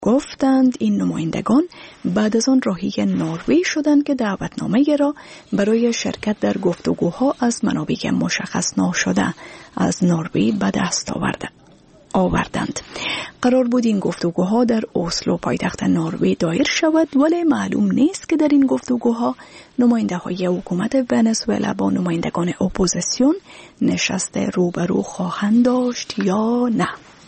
گفتند این نمایندگان بعد از آن راهی نروژ شدند که دعوتنامه را برای شرکت در گفتگوها از منابع مشخص نشده از نروژ به دست آوردند. قرار بود این گفتگوها در اسلو پایتخت نروژ دایر شود، ولی معلوم نیست که در این گفتگوها نماینده های حکومت ونزوئلا با نمایندگان اپوزیسیون نشست روبرو خواهند داشت یا نه.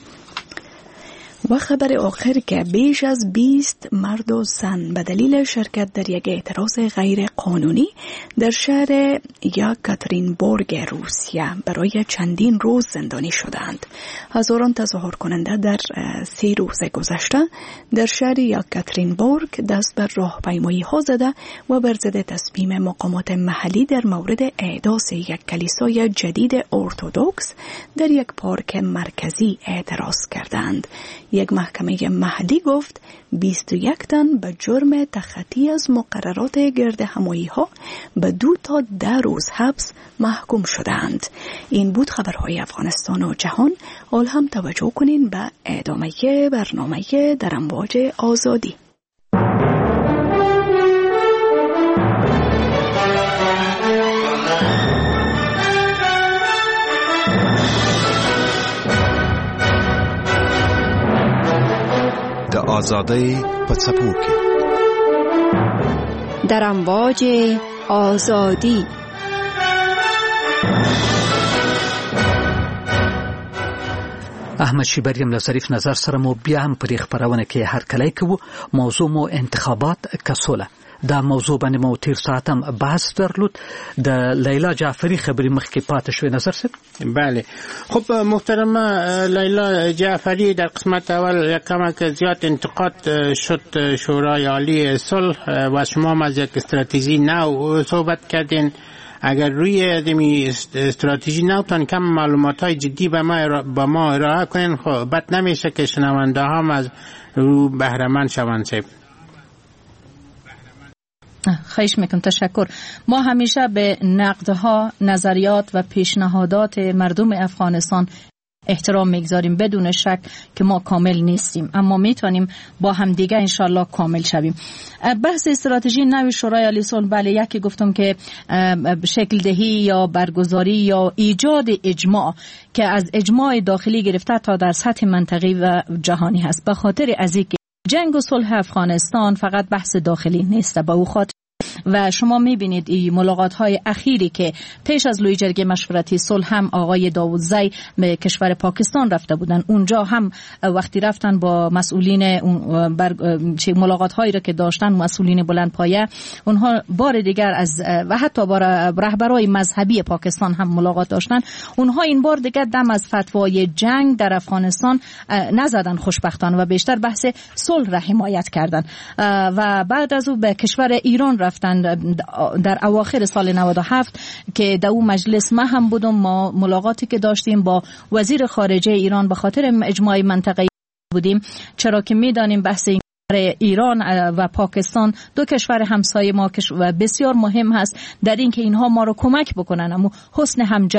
و خبر آخر که بیش از 20 مرد و زن به دلیل شرکت در یک اعتراض غیر قانونی در شهر یکاترینبورگ روسیه برای چندین روز زندانی شدند. هزاران تظاهر کننده در 3 روز گذشته در شهر یکاترینبورگ دست بر راهپیمایی ها زده و بر ضد تصمیم مقامات محلی در مورد احداث یک کلیسای جدید ارتدوکس در یک پارک مرکزی اعتراض کردند. یک محکمه محلی گفت 21 تن به جرم تخطی از مقررات گرد همایی ها به 2 تا 10 روز حبس محکوم شدند. این بود خبرهای افغانستان و جهان. حال هم توجه کنین به ادامه برنامه در امواج آزادی. آزادی پڅپو کې در امواج آزادی. احمد شیبری له ظریف نظر سره مو بیا هم پر خبرونه کې هر کله کوو. موضوع مو انتخابات کسوله. دا موضوع باندې مو تیر ساعت هم بحث درلود. د لیلا جعفری خبري مخکې پاتې شوې نظر سره. بله خب محترمه لیلا جعفری در قسمت اول کمک زیاد انتقاد شد شورای عالی صلح و شما هم از یک استراتژی نو صحبت کردین. اگر روی دمی استراتژی نوتان کم معلومات های جدی به ما ارائه کنین خب بد نمیشه که شنونده هم از رو بهره‌مند شوند. خواهش میکنم. تشکر. ما همیشه به نقدها، نظریات و پیشنهادات مردم افغانستان احترام میگذاریم، بدون شک که ما کامل نیستیم، اما میتونیم با هم دیگه انشالله کامل شویم. بحث استراتژی نوی شورای عالی صلح، بله یکی گفتم که شکل دهی یا برگزاری یا ایجاد اجماع که از اجماع داخلی گرفته تا در سطح منطقی و جهانی هست. به خاطر از اینکه جنگ و صلح افغانستان فقط بحث داخلی نیست، به او خاطر و شما میبینید این ملاقات های اخیری که پیش از لوی جرگه مشورتی صلح هم آقای داوودزی به کشور پاکستان رفته بودن، اونجا هم وقتی رفتن با مسئولین ملاقات هایی را که داشتن مسئولین بلندپایه، اونها بار دیگر از و حتی با رهبرای مذهبی پاکستان هم ملاقات داشتن، اونها این بار دیگر دم از فتوای جنگ در افغانستان نزدن خوشبختانه و بیشتر بحث صلح را حمایت کردن. و بعد از او به کشور ایران رفتن در اواخر سال 97 که در اون مجلس ما هم بودم. ما ملاقاتی که داشتیم با وزیر خارجه ایران به خاطر اجماع منطقه‌ای بودیم، چرا که میدانیم بحث ایران و پاکستان دو کشور همسایه ما و بسیار مهم هست در این که اینها ما رو کمک بکنن، اما حسن همجوری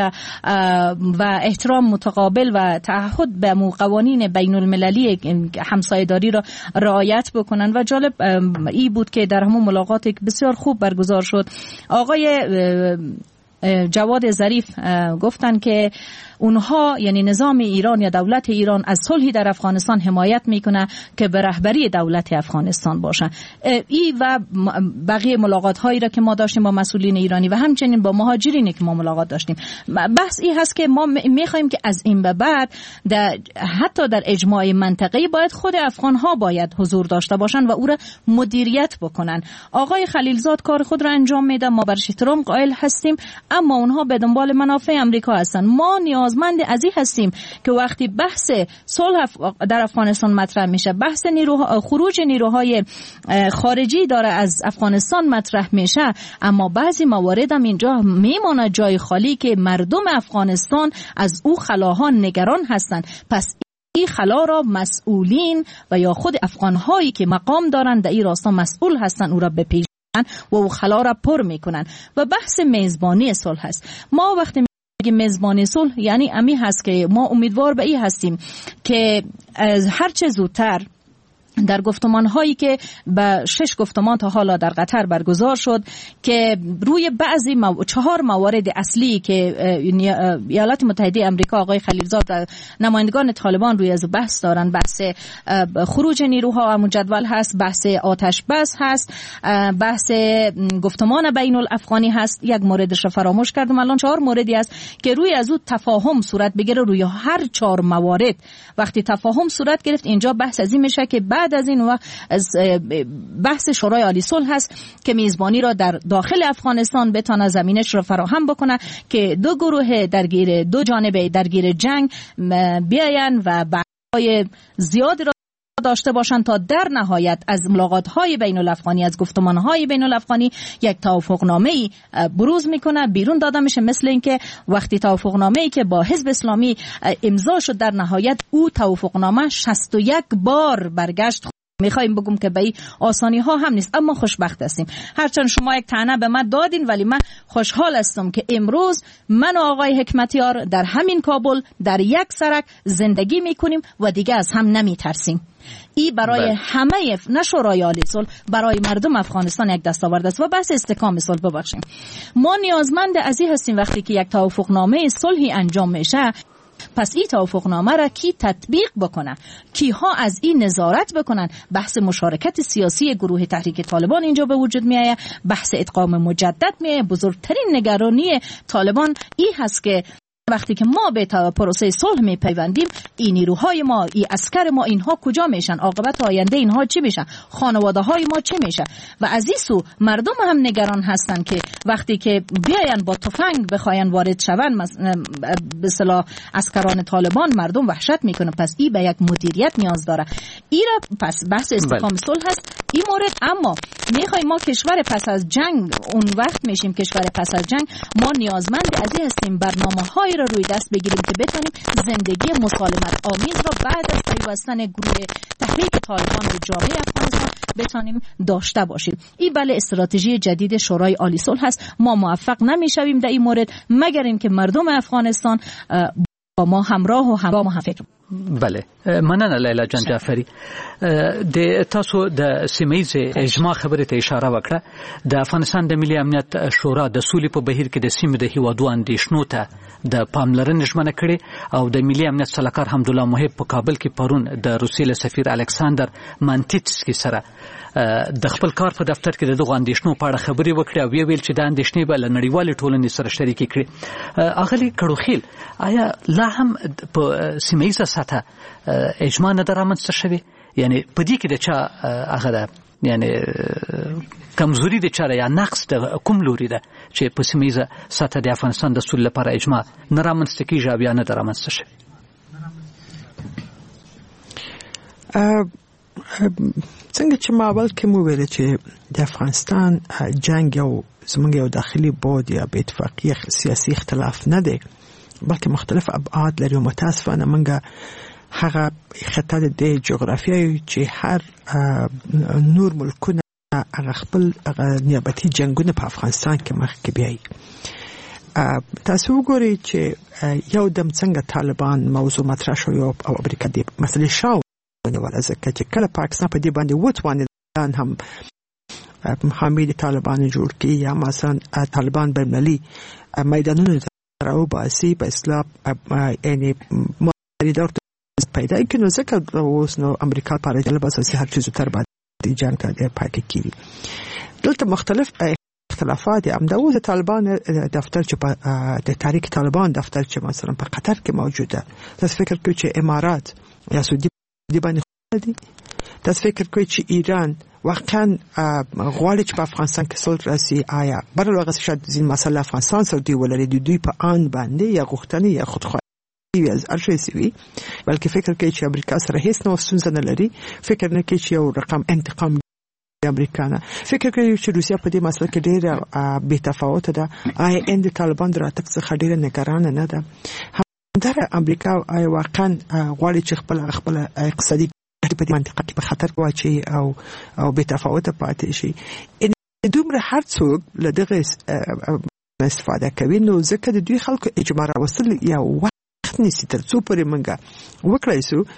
و احترام متقابل و تعهد به قوانین بین المللی همسایه‌داری را رعایت بکنن. و جالب ای بود که در همون ملاقاتی بسیار خوب برگزار شد، آقای جواد ظریف گفتن که اونها یعنی نظام ایران یا دولت ایران از صلحی در افغانستان حمایت میکنه که به رهبری دولت افغانستان باشه. ای و بقیه ملاقات هایی را که ما داشتیم با مسئولین ایرانی و همچنین با مهاجرینی که ما ملاقات داشتیم، بحث ای هست که ما میخوایم که از این به بعد حتی در اجماع منطقه‌ای باید خود افغان ها باید حضور داشته باشن و او را مدیریت بکنن. آقای خلیلزاد کار خود را انجام میده، ما برش احترام قائل هستیم، اما اونها به دنبال منافع امریکا هستن. ما نیازمند از این هستیم که وقتی بحث صلح در افغانستان مطرح میشه، بحث خروج نیروهای خارجی داره از افغانستان مطرح میشه، اما بعضی موارد هم اینجا میمونه جای خالی که مردم افغانستان از او خلاها نگران هستند. پس این خلا را مسئولین و یا خود افغانهایی که مقام دارند در این راستا مسئول هستند او را بپیچند و او خلا را پر میکنن. و بحث میزبانی صلح هست. ما وقتی میزبانی صلح یعنی امی هست که ما امیدوار به این هستیم که هر چه زودتر در گفتمان هایی که به 6 گفتمان تا حالا در قطر برگزار شد که روی بعضی 4 موارد اصلی که ایالات متحده آمریکا آقای خلیلزاد و نمایندگان طالبان روی از بحث دارن، بحث خروج نیروها همون جدول هست، بحث آتش بس هست، بحث گفتمان بین الافغانی هست. یک موردش رو فراموش کردم. الان 4 موردی است که روی از او تفاهم صورت بگیره. روی هر 4 موارد وقتی تفاهم صورت گرفت، اینجا بحث از این میشه که بعد از این و از بحث شورای عالی صلح هست که میزبانی را در داخل افغانستان بتونه زمینش را فراهم بکنه که 2 گروه درگیر 2 جانبه درگیر جنگ بیاین و بحث‌های زیادی را داشته باشن تا در نهایت از ملاقات‌های بین الافغانی، از گفتمان‌های بین الافغانی یک توافقنامه‌ای بروز میکنه، بیرون داده میشه. مثل اینکه وقتی توافقنامه‌ای که با حزب اسلامی امضا شد، در نهایت او توافقنامه 61 بار برگشت. میخوایم بگم که به این آسانی ها هم نیست، اما خوشبخت هستیم. هرچند شما یک طعنه به من دادین، ولی من خوشحال هستم که امروز من و آقای حکمتیار در همین کابل در یک سرک زندگی میکنیم و دیگه از هم نمیترسیم. این برای همه نه شورای عالی صلح، برای مردم افغانستان یک دستاورد است. و بحث استحکام صلح، ببخشیم، ما نیازمند از این هستیم وقتی که یک توافقنامه صلحی انجام میشه، پس این توافقنامه را کی تطبیق بکنه، کیها از این نظارت بکنن. بحث مشارکت سیاسی گروه تحریک طالبان اینجا به وجود میایه، بحث ادغام مجدد میایه. بزرگترین نگرانی طالبان این هست که وقتی که ما به پروسه صلح میپیوندیم، این نیروهای ما، این عسکر ما، اینها کجا میشن؟ عاقبت آینده اینها چی میشن؟ خانواده های ما چی میشه؟ و از این سو مردم هم نگران هستن که وقتی که بیاین با تفنگ بخواین وارد شون، به اصطلاح عسکران طالبان، مردم وحشت میکنه. پس این به یک مدیریت نیاز داره. ایرا پس بحث استحکام صلح هست این مورد. اما میخوایم ما کشور پس از جنگ، اون وقت میشیم کشور پس از جنگ، ما نیازمند از این هستیم برنامه‌های را روی دست بگیریم که بتونیم زندگی مسالمت آمیز را بعد از پیوستن گروه تحریک طالبان به جامعه افغانستان بتونیم داشته باشیم. این بله استراتژی جدید شورای عالی صلح هست. ما موفق نمیشویم در این مورد مگر اینکه مردم افغانستان با ما همراه و هم فکر. بله، مننه لیلا جان جعفری. د تاسو د سیمه‌یز اجماع خبرې ته اشاره وکړه. د افغانستان د ملي امنیت شورا د سولې په بهیر کې د سیمې د هیوادو اندېښنو ته د پاملرنې ژمنه کړې او د ملي امنیت سلاکار حمدالله محب په کابل کې پرون د روسیې له سفیر الکساندر مانټیټسکي سره د خپل کار په دفتر کې د دغه اندېښنو په اړه خبرې وکړې او ویل چې د اندېښنې به له نړیوالې ټولنې سره شریکې کړي. اغلې کړوخیل، آیا لا هم په سیمه‌یزه سطح اجماع نه ده رامنځته شوې؟ یعنی په دې کې د چا هغه ده، یعنی کمزوري د چا یا نقص د کوم لوري ده چې په سیمه‌یزه سطح د افغانستان د سولې لپاره اجماع نه رامنځته کېږي او بیا نه ده رامنځته شوې؟ څنګه چې ما اول کې مو ویل چې د افغانستان جنگ یو زمونږ یو داخلي بود یا بې اتفاقي سیاسي اختلاف نه دی، بلکې مختلف ابعاد لري. متاسفانه موږ هغه خطه د جغرافیایي چې هر نور ملکونه هغه خپل نیابتي جنگونه په افغانستان کې مخکې بیایي. تاسو وګورئ چې یو دم څنګه طالبان موضوع مطرح شو او امریکا د مسلې شاو ونیوله، ځکه چې کله پاکستان په دې باندې وتوانید هم حامی طالبان جوړ کړي یا مثلا طالبان برملي میدانونه راو باسي په اسلام یعنی مریدار پیدا کړي، نو ځکه اوس نو امریکا په اړه د اساسي هر څه تر باندې جنگ ته پاتې کیږي. دلته مختلف اختلافات هم د اوس طالبان دفتر چې د تحریک طالبان دفتر چې مثلا په قطر کې موجوده، تاسو فکر کوئ چې امارات یا سعودي دی باندې دي؟ تاسو فکر کوئ چې ایران واقعا غواړي چې په افغانستان کې صلح راسي؟ آیا بل وخت شاید ځین مسله افغانستان سعودي ولري د دوی په آن باندې یا غوښتنې یا خودخواهي از ارشي سوي، بلکې فکر کوي چې امریکا سره هیڅ نو ستونزه نه لري، فکر نه کوي چې یو رقم انتقام امریکا نه، فکر کوي چې روسیا په دې مسله کې ډېر بې تفاوت ده. آیا اند طالبان دراتک څخه ډېر نگران نه ده؟ همدار امریکا آیا واقعا غواړي چې خپل اقتصادي په دې منطقه کې په خطر واچي او بې تفاوت پاتې شي؟ دومره هر څوک له دغه استفاده کوي، نو ځکه د دوی خلکو اجماع راوستل یا نیسی تر څو پورې منګه وکړای سو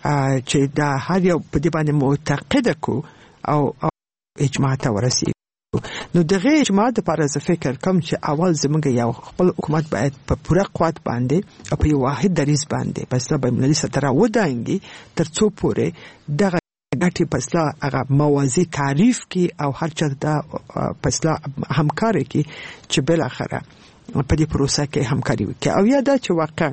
چې دا هر یو په دې باندې معتقد کو او اجماع ته ورسیږي. نو دغه اجماع د لپاره زه فکر کوم چې اول زموږ یو خپل حکومت باید په پوره قوت باندې او په یو واحد دریځ باندې فیصله بین المللي سره ودانګي ترڅو پورې دغه ګټي فیصله هغه موازي تعریف کی او هر چا دا فیصله همکاري کی چې بل اخره په دې پروسه کې همکاري وکړي او یا دا چې واقعا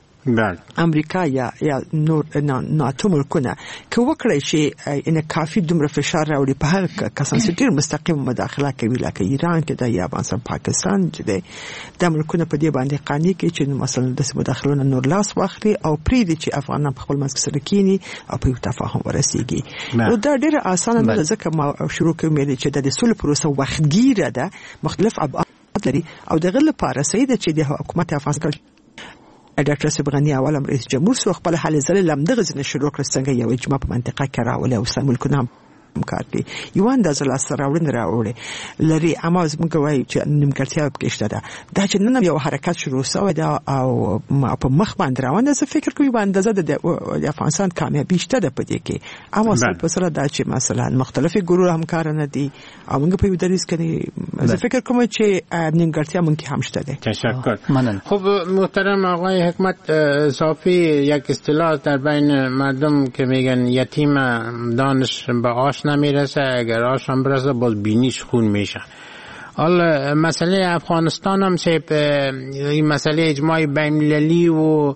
امریکا یا نور ناتو ملکونه که وکړي چې ان کافي دومره فشار راوړي په هر کسان چې ډیر مستقیم مداخله کوي لکه ایران کې د یا افغانستان پاکستان چې د ملکونه په دې باندې قانوني کې چې مثلا د مداخلونو نور لاس واخلي او پریدي چې افغانان په خپل منځ کې سره کینی او په تفاهم ورسیږي. نو دا ډیره اسانه ده ځکه ما شروع کوم چې د سولې پروسه وختګیره ده مختلف ابعاد لري او دغه لپاره سیده چې د حکومت افغانستان ډاکټر اشرف غنی اولم رئیس جمهور سو خپل حل زل لمدغه ځنه شروع کړ څنګه یو اجماع په منطقه کې راولي او سمول کنه همکار دي یو انداز لا سره راوړي لري اما موږ وایو چې نیمګړتیا پکې شته دا چې نن یو حرکت شروع شوی دا او په مخ باندې روان زه فکر کوم باندې د افغانستان کامیابی شته د پدې کې اما په سره دا چې مثلا مختلفي ګروه همکار نه دي او موږ په یو دریس کې زه فکر کوم چې نیمګړتیا مونږ هم شته ده. تشکر. خب محترم آقای حکمت صافی یک اصطلاح در بین مردم که میگن یتیم دانش به آش نمیرسه اگر آش هم برسه باز بینیش خون میشه. حالا مسئله افغانستان هم این مسئله اجماع بین‌المللی و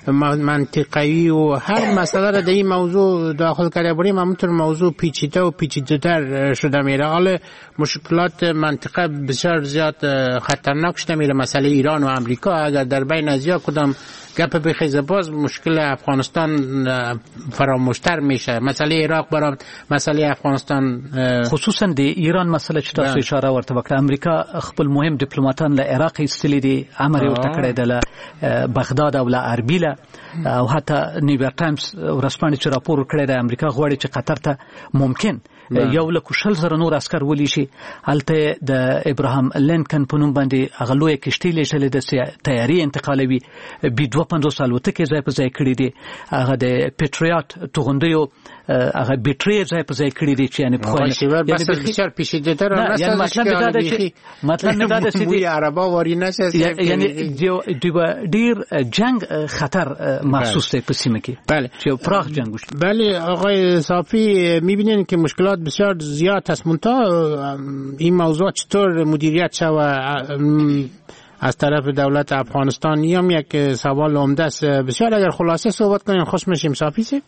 منطقه‌ای و هر مسئله را در این موضوع داخل کرده بریم همونطور موضوع پیچیده و پیچیده‌تر شده میره. حالا مشکلات منطقه بسیار زیاد خطرناک شده میره. مسئله ایران و امریکا اگر در بین از یا کدام گپ بخیزه باز مشکل افغانستان فراموشتر میشه. مسئله عراق برام مسئله افغانستان خصوصا د ایران مسئله چې تاسو اشاره ورته وکړه امریکا خپل مهم ډیپلوماټان له عراق ایستلي دي امر یې ورته کړی دی له بغداد او له اربیل او حتی نیویارک ټایمز ورسپانې چې راپور کړی دی امریکا غواړي چې قطر ته ممکن یو لکه 100,000 نور عسكر ولي شي هلته د ابراهام لینکن په نوم باندې اغلوې کشتۍ لېږلې د تیاری انتقالوي بي 250 الوتکې ځای په ځای کړې دي هغه د پیټریاټ توغندیو هغه بیټری ځای په ځای کړې دي چې یعنی په خو بس بسیار پیچیده تر نه مطلب نه دا چې دی عربا واری نشه یعنی ډیر جنگ خطر محسوس دی په سیمه کې بله چې پراخ جنگ وشي. بله آقای صافی میبینین که مشکلات بسیار زیاد هست منتها این موضوع چطور مدیریت شوه از طرف دولت افغانستان هم یک سوال عمده است. بسیار اگر خلاصه صحبت کنیم خوش میشیم. صافی سي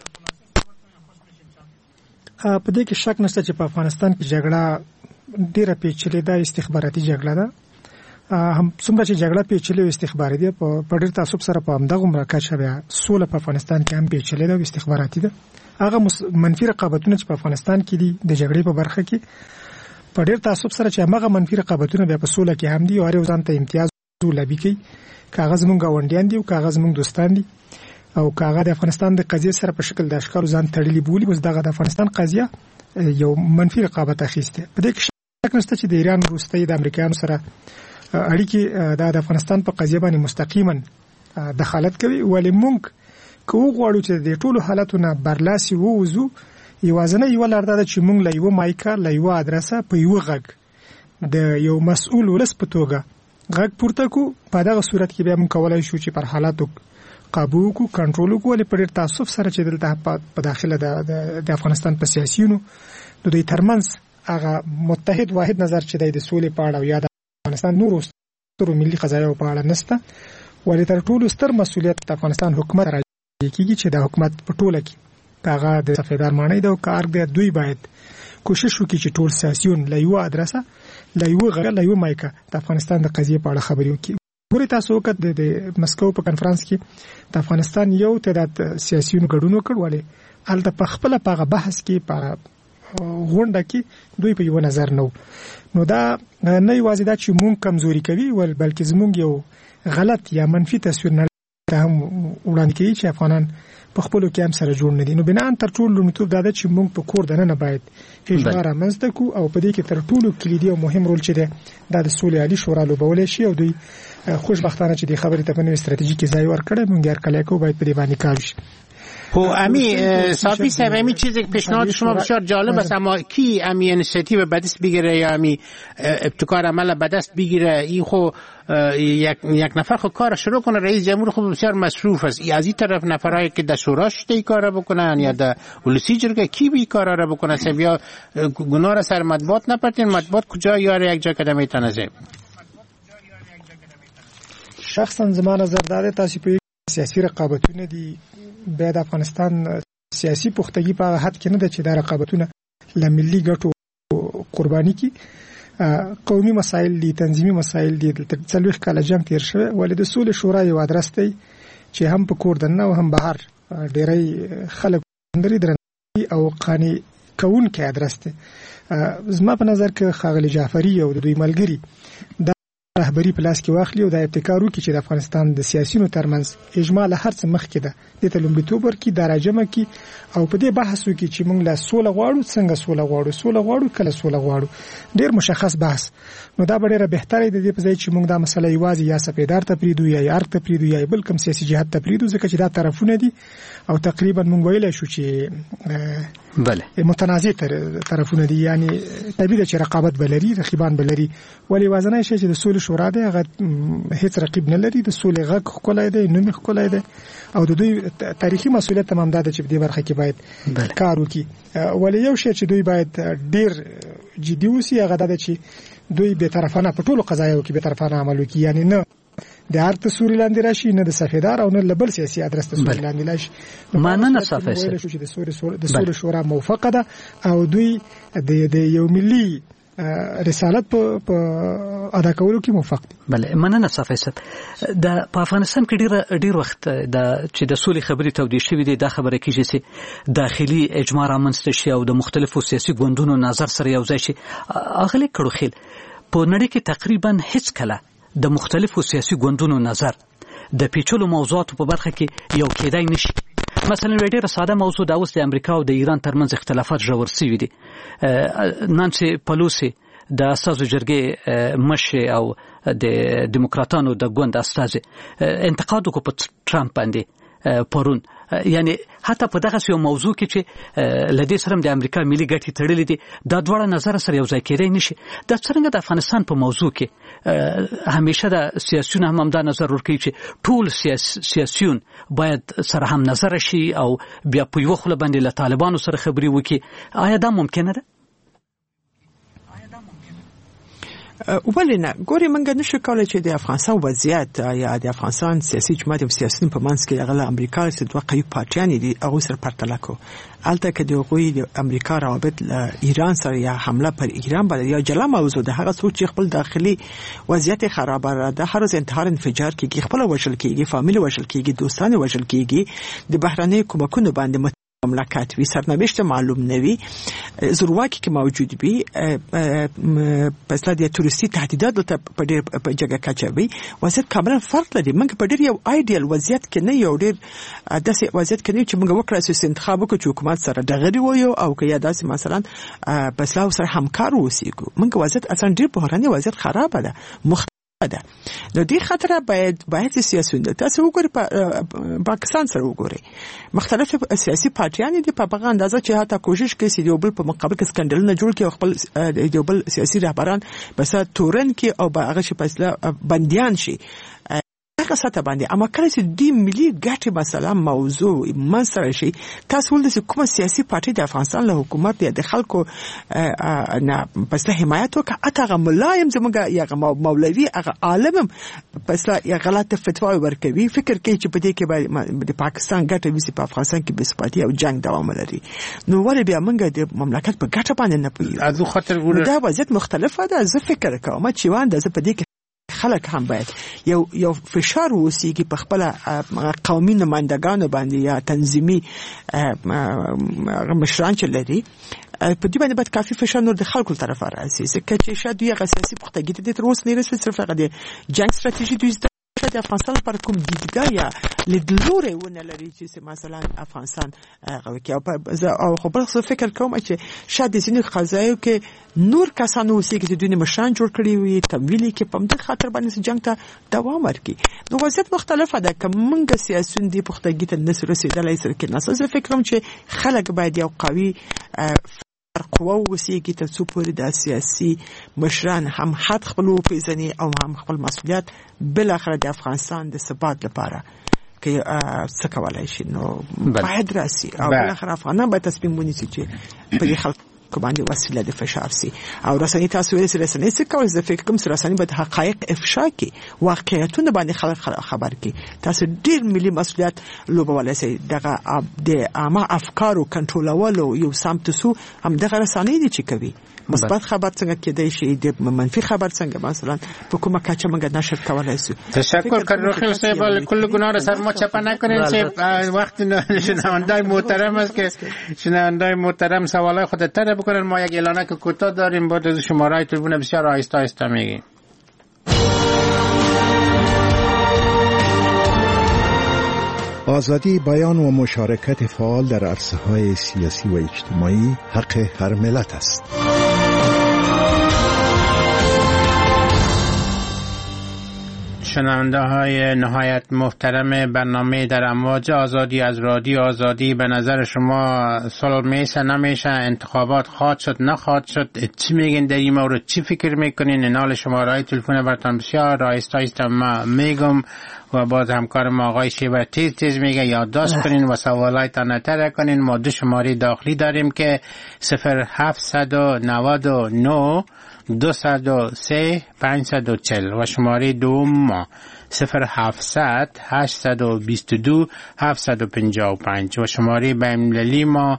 په دې کې شک نشته چې په افغانستان کې جګړه ډیره پیچلې ده استخباراتي جګړه ده هم څومره چې جګړه پیچلې او استخباراتي ده په ډیر تعصب سره په همدغه مرکز بیا سوله په افغانستان کې هم پیچلې ده او استخباراتي ده. هغه منفي رقابتونه چې په افغانستان کې دي د جګړې په برخه کې په ډیر تعصب سره چې هغه منفي رقابتونه بیا په سوله کې هم دي او هر ځان ته امتیاز لبي کوي کاغذ مونږ غونډیان دي او کاغذ مونږ دوستان دي او کاغذ د افغانستان د قضیه سره په شکل د اشکار ځان تړلې بولی بس دغه د افغانستان قضیه یو منفي رقابت اخیسته. په دې کې شک نشته چې د ایران روسي د امریکایانو سره اړیکې د افغانستان په قضیه باندې مستقیما دخالت کوي ولې مونږ کوو غواړو چې د ټولو حالتونو برلاسي ووزو یوازنه یو لار ده چې مونږ له یو مایکا له یو ادرسه په یو غږ د یو مسؤل ولس په توګه غږ پورته کو په دغه صورت کې بیا مونږ کولای شو چې پر حالاتو قابو کو کنټرول کو ولې پر تعصب سره چې دلته په داخله د افغانستان په سیاسيونو د دوی ترمنځ هغه متحد واحد نظر چې د سولې په اړه یا د افغانستان نورو سترو ملي قضایو په اړه نشته ولې تر ټولو ستر مسؤلیت د افغانستان حکومت راځي کیږي چې د حکومت په ټوله کې هغه د سفیدار معنی دا کار دی دوی باید کوشش وکړي چې ټول سیاسيون له یو ادرسه له یو غږ له یو مایکا د افغانستان د قضیې په اړه خبرې وکړي. ګوري تاسو وکړه د مسکو په کانفرنس کې د افغانستان یو تعداد سیاسيونو ګډون وکړ ولې الته په خپل په بحث کې په غونډه کې دوی په یو نظر نو دا نه یوازې دا چې مونږ کمزوري کوي ول بلکې زمونږ یو غلط یا منفي تصویر نه هم وړاندې کوي چې افغانان په خپل کې هم سره جوړ نه دي. نو بنا تر ټولو لومړیتوب دا ده چې موږ په کور دننه باید اجماع رامنځته کو او په دې کې تر ټولو کلیدي او مهم رول چې ده د سولې عالی شورا لوبول شي او دوی خوشبختانه چې د خبرې ته په نوې ستراتیژي کې ځای ورکړي مونږ هر کله کو باید په دې باندې کار وشي. خب امی صافی صاحب امی چیزی که پیشنهاد شما بسیار جالب است، اما کی امی اینیشیتیو به دست بگیره یا امی ابتکار عمل به دست بگیره؟ این خو یک نفر خو کار شروع کنه، رئیس جمهور خو بسیار مصروف است. از این طرف نفرایی که در شوراش تی کار بکنن یا در ولسی جرگه کی بی کار را بکنه؟ سب یا گناه را سر مطبوعات نپرتین، مطبوعات کجا یاره یک جا کدام میتنازه؟ شخصا زما نظر داده تاسو په سیاسي رقابتونه دي د افغانستان سیاسي پختګي په حد کې نه ده چې دا رقابتونه لملي ګټو قرباني کی قومي مسایل دي، تنظیمي مسایل دي. د څلويخ کال جنگ تیر شوی ولې د سولې شورا یو ادرس دی چې هم په کور دنه او هم بهر ډېری خلک اندري درنې او قاني کون کې ادرس دی. زما په نظر کې خاغلی جعفری او د دوی ملګری د رهبری پلاس کې واخلي او د ابتکار وکړي چې د افغانستان د سیاسيونو ترمنځ اجماع هر څه مخ کې ده د تلمبیتوب ورکی دراجمه کې او په دې بحث وکړي چې موږ لا سوله غواړو، څنګه سوله غواړو کله سوله غواړو. ډیر مشخص بحث. نو دا ډیره بهتره ده د دې په ځای چې موږ دا مسله یوازې یا سپیدار ته پریدو یا ارګ ته پریدو یا بل کوم سیاسي جهت ته پریدو، ځکه چې دا طرفونه دي او تقریبا موږ ویلای شو چې بله متنازع طرفونه دي، یعنی طبيعي چې رقابت بلري، رقیبان بلري. ولی وازنه شي چې د سولې شورا ده هغه هیڅ رقیب نه لري، د سولې غږ خلای دی، نوم خلای دی او د دوی تاریخي مسؤلیت تمام ده چې په دې برخه کې باید کار وکړي. ولی یو شی چې دوی باید ډیر جدي وسی هغه ده چې دوی به طرفانه په ټولو قضایاو کې به طرفانه عمل وکړي، یعنی نه د هر تصوري لاندې راشي، نه د سفیدار او نه لبل سیاسي ادرس تصوري لاندې راشي. مانه صافه د سولې شورا موافقه ده او دوی د یو ملي رسالت په ادا کولو کې موافق دي. بله مننه صافه صاحب. د په افغانستان کې ډیر وخت د چې د سولې خبرې تودې شوې دي، دا خبره کیږي چې داخلي اجماع رامنځته شي او د مختلفو سیاسي ګوندونو نظر سره یو ځای شي. اغلی کړوخیل په نړۍ کې تقریبا هیڅ کله د مختلفو سیاسي ګوندونو نظر د پیچلو موضوعاتو په برخه کې یو کېدای نشي. مثلا ډیره ساده موضوع د اوس د امریکا او د ایران ترمنځ اختلافات ژور شوي دي. نانسي پلوسی د اساسو جرګې مشر او د دموکراتانو د ګوند استازي انتقاد وکړ په ټرامپ باندې پرون، یعنی حتی په دغه یو موضوع کې چې لدې سره د امریکا ملي ګټې تړلې دي، دا دواړه نظر سره یو ځای کېدای نشي. د څنګه د افغانستان په موضوع کې همیشه د سیاسيون هم دا نظر ورکوي چې ټول سیاسيون باید سره هم نظر شي او بیا په یو خله باندې له طالبانو سره خبري وکړي. آیا دا ممکنه ده؟ ولنه ګوري منګه نشو کولای چې د افغانستان وضعیت یا د افغانستان سیاسي جماعت او سیاسيون په منځ کې هغه امریکا سره دوه قوي پارټیان دي هغه سره پرتله کو. البته که د غوی د امریکا روابط ایران سره یا حمله پر ایران باندې یا جلا موضوع ده، هغه څوک چې خپل داخلي وضعیت خراب ده، هر روز انتحار انفجار کیږي، خپل وژل کیږي، فامیل وژل کیږي، دوستان وژل کیږي، د بهرنۍ کومکونو باندې مملکت وی سرنوشت معلوم نوی، زورواکی که موجود بی پس لدی توریستی تهدیدات دلته په جگه کچوي وضعیت کاملا فرق لري. موږ په ډیر یو ایډیال وضعیت کې نه یو ډیر داسې وضعیت کې نه چې موږ وکړای سو انتخاب وکړو چې حکومت سره دغه وایو او که یا داسې مثلا پس لا سره همکار وسیګو. موږ وضعیت اصلا ډیر بحراني وضعیت خراب ده ده. نو دې خاطر باید سیاسيون تاسو وګورئ په پاکستان سره وګورئ مختلف سیاسي پارټیان دي په هغه اندازه چې حتی کوشش کوي چې یو بل په مقابل کې سکندل نه جوړ کړي او خپل یو بل سیاسي رهبران بس تورن کې او هغه شي فیصله بنديان شي هغه ساته باندې. اما کله چې د ملي ګټې مثلا موضوع منځ شي تاسو ولې کوم سیاسي پارټي د افغانستان له حکومت یا د خلکو نه پس له حمایت وکړه اته ملایم زموږ یا مولوي هغه عالم پس یا غلطه فتوا ورکوي فکر کوي چې په دې کې د پاکستان ګټه وسی په افغانستان کې بسپاتي او جنگ دوام لري. نو ولې بیا موږ د مملکت په ګټه باندې نه پوهیږو؟ از خاطر دا وضعیت مختلفه ده. زه فکر کوم چې وانه زه په دې کې خلک هم باید یو فشار وسیږي په خپل قومي نمائندگانو باندې یا تنظیمي مشران چې لري په دې باندې باید کافي فشار نور د خلکو طرفه راځي ځکه چې شاید یو سیاسي پختګي د تر اوسه نه رسېږي صرف هغه د جنگ ستراتیژي دوی شاید افغانستان پر کوم دیدګاه یا لیدلوري ونه لري چې مثلا افغانستان هغه کې او خو بل څه فکر کوم چې شاید ځینې قضایو کې نور کسانو اوسې کې د دوی مشران جوړ کړي وي تمویل کې په دې خاطر باندې جنگ ته دوام ورکړي. نو وضعیت مختلفه ده که موږ سیاسيون دی پختګی ته نس رسیدلای سره کې ناس زه فکرم چې خلک باید یو قوي قوه وسیږي ته څو پورې د سیاسي مشران هم حد خپل پیژني او هم خپل مسؤلیت بل اخر د افغانستان د ثبات لپاره که څه کولای شي. نو باید راسي او بل اخر افغانان باید تصمیم ونیسي چې په دې خلک باندې وسیله د فشار سي او رسنۍ تاسو ویل چې رسنۍ څه کوي. زه فکر کوم چې رسنۍ باید حقایق افشا کړي واقعیتونه باندې خلک خبر کړي. تاسو ډیر ملي مسؤلیت لوبولای شئ دغه د عامه افکارو کنټرولولو یو سمت سو هم دغه رسنۍ دي چې کوي مثبت خبر څنګه کېدای شي د منفي خبر څنګه مثلا په کومه کچه موږ نشر کولای شو. تشکر کروخی صاحب کل گناه را سر ما چپا نکنین صاحب وقت شنوندای محترم است که شنوندای محترم سوالای خود طرح بکنن. ما یک اعلانه که کوتاه داریم بعد از شماره تلفن بسیار آهسته آهسته میگیم. آزادی بیان و مشارکت فعال در عرصه‌های سیاسی و اجتماعی حق هر ملت است. شنونده های نهایت محترم برنامه در امواج آزادی از رادیو آزادی، به نظر شما صلح میشه نمیشه، انتخابات خواهد شد نخواهد شد، چی میگین در این مورد، چی فکر میکنین؟ نال شماره تلفن براتون بسیار آهسته ما میگم و باز همکار ما آقای شیبر تیز میگه یادداشت کنین و سوالایتان طرح کنین. ما دو شماره داخلی داریم که 0799 203 540 و شماره دوم ما 0700 822 755 و شماره بین‌المللی ما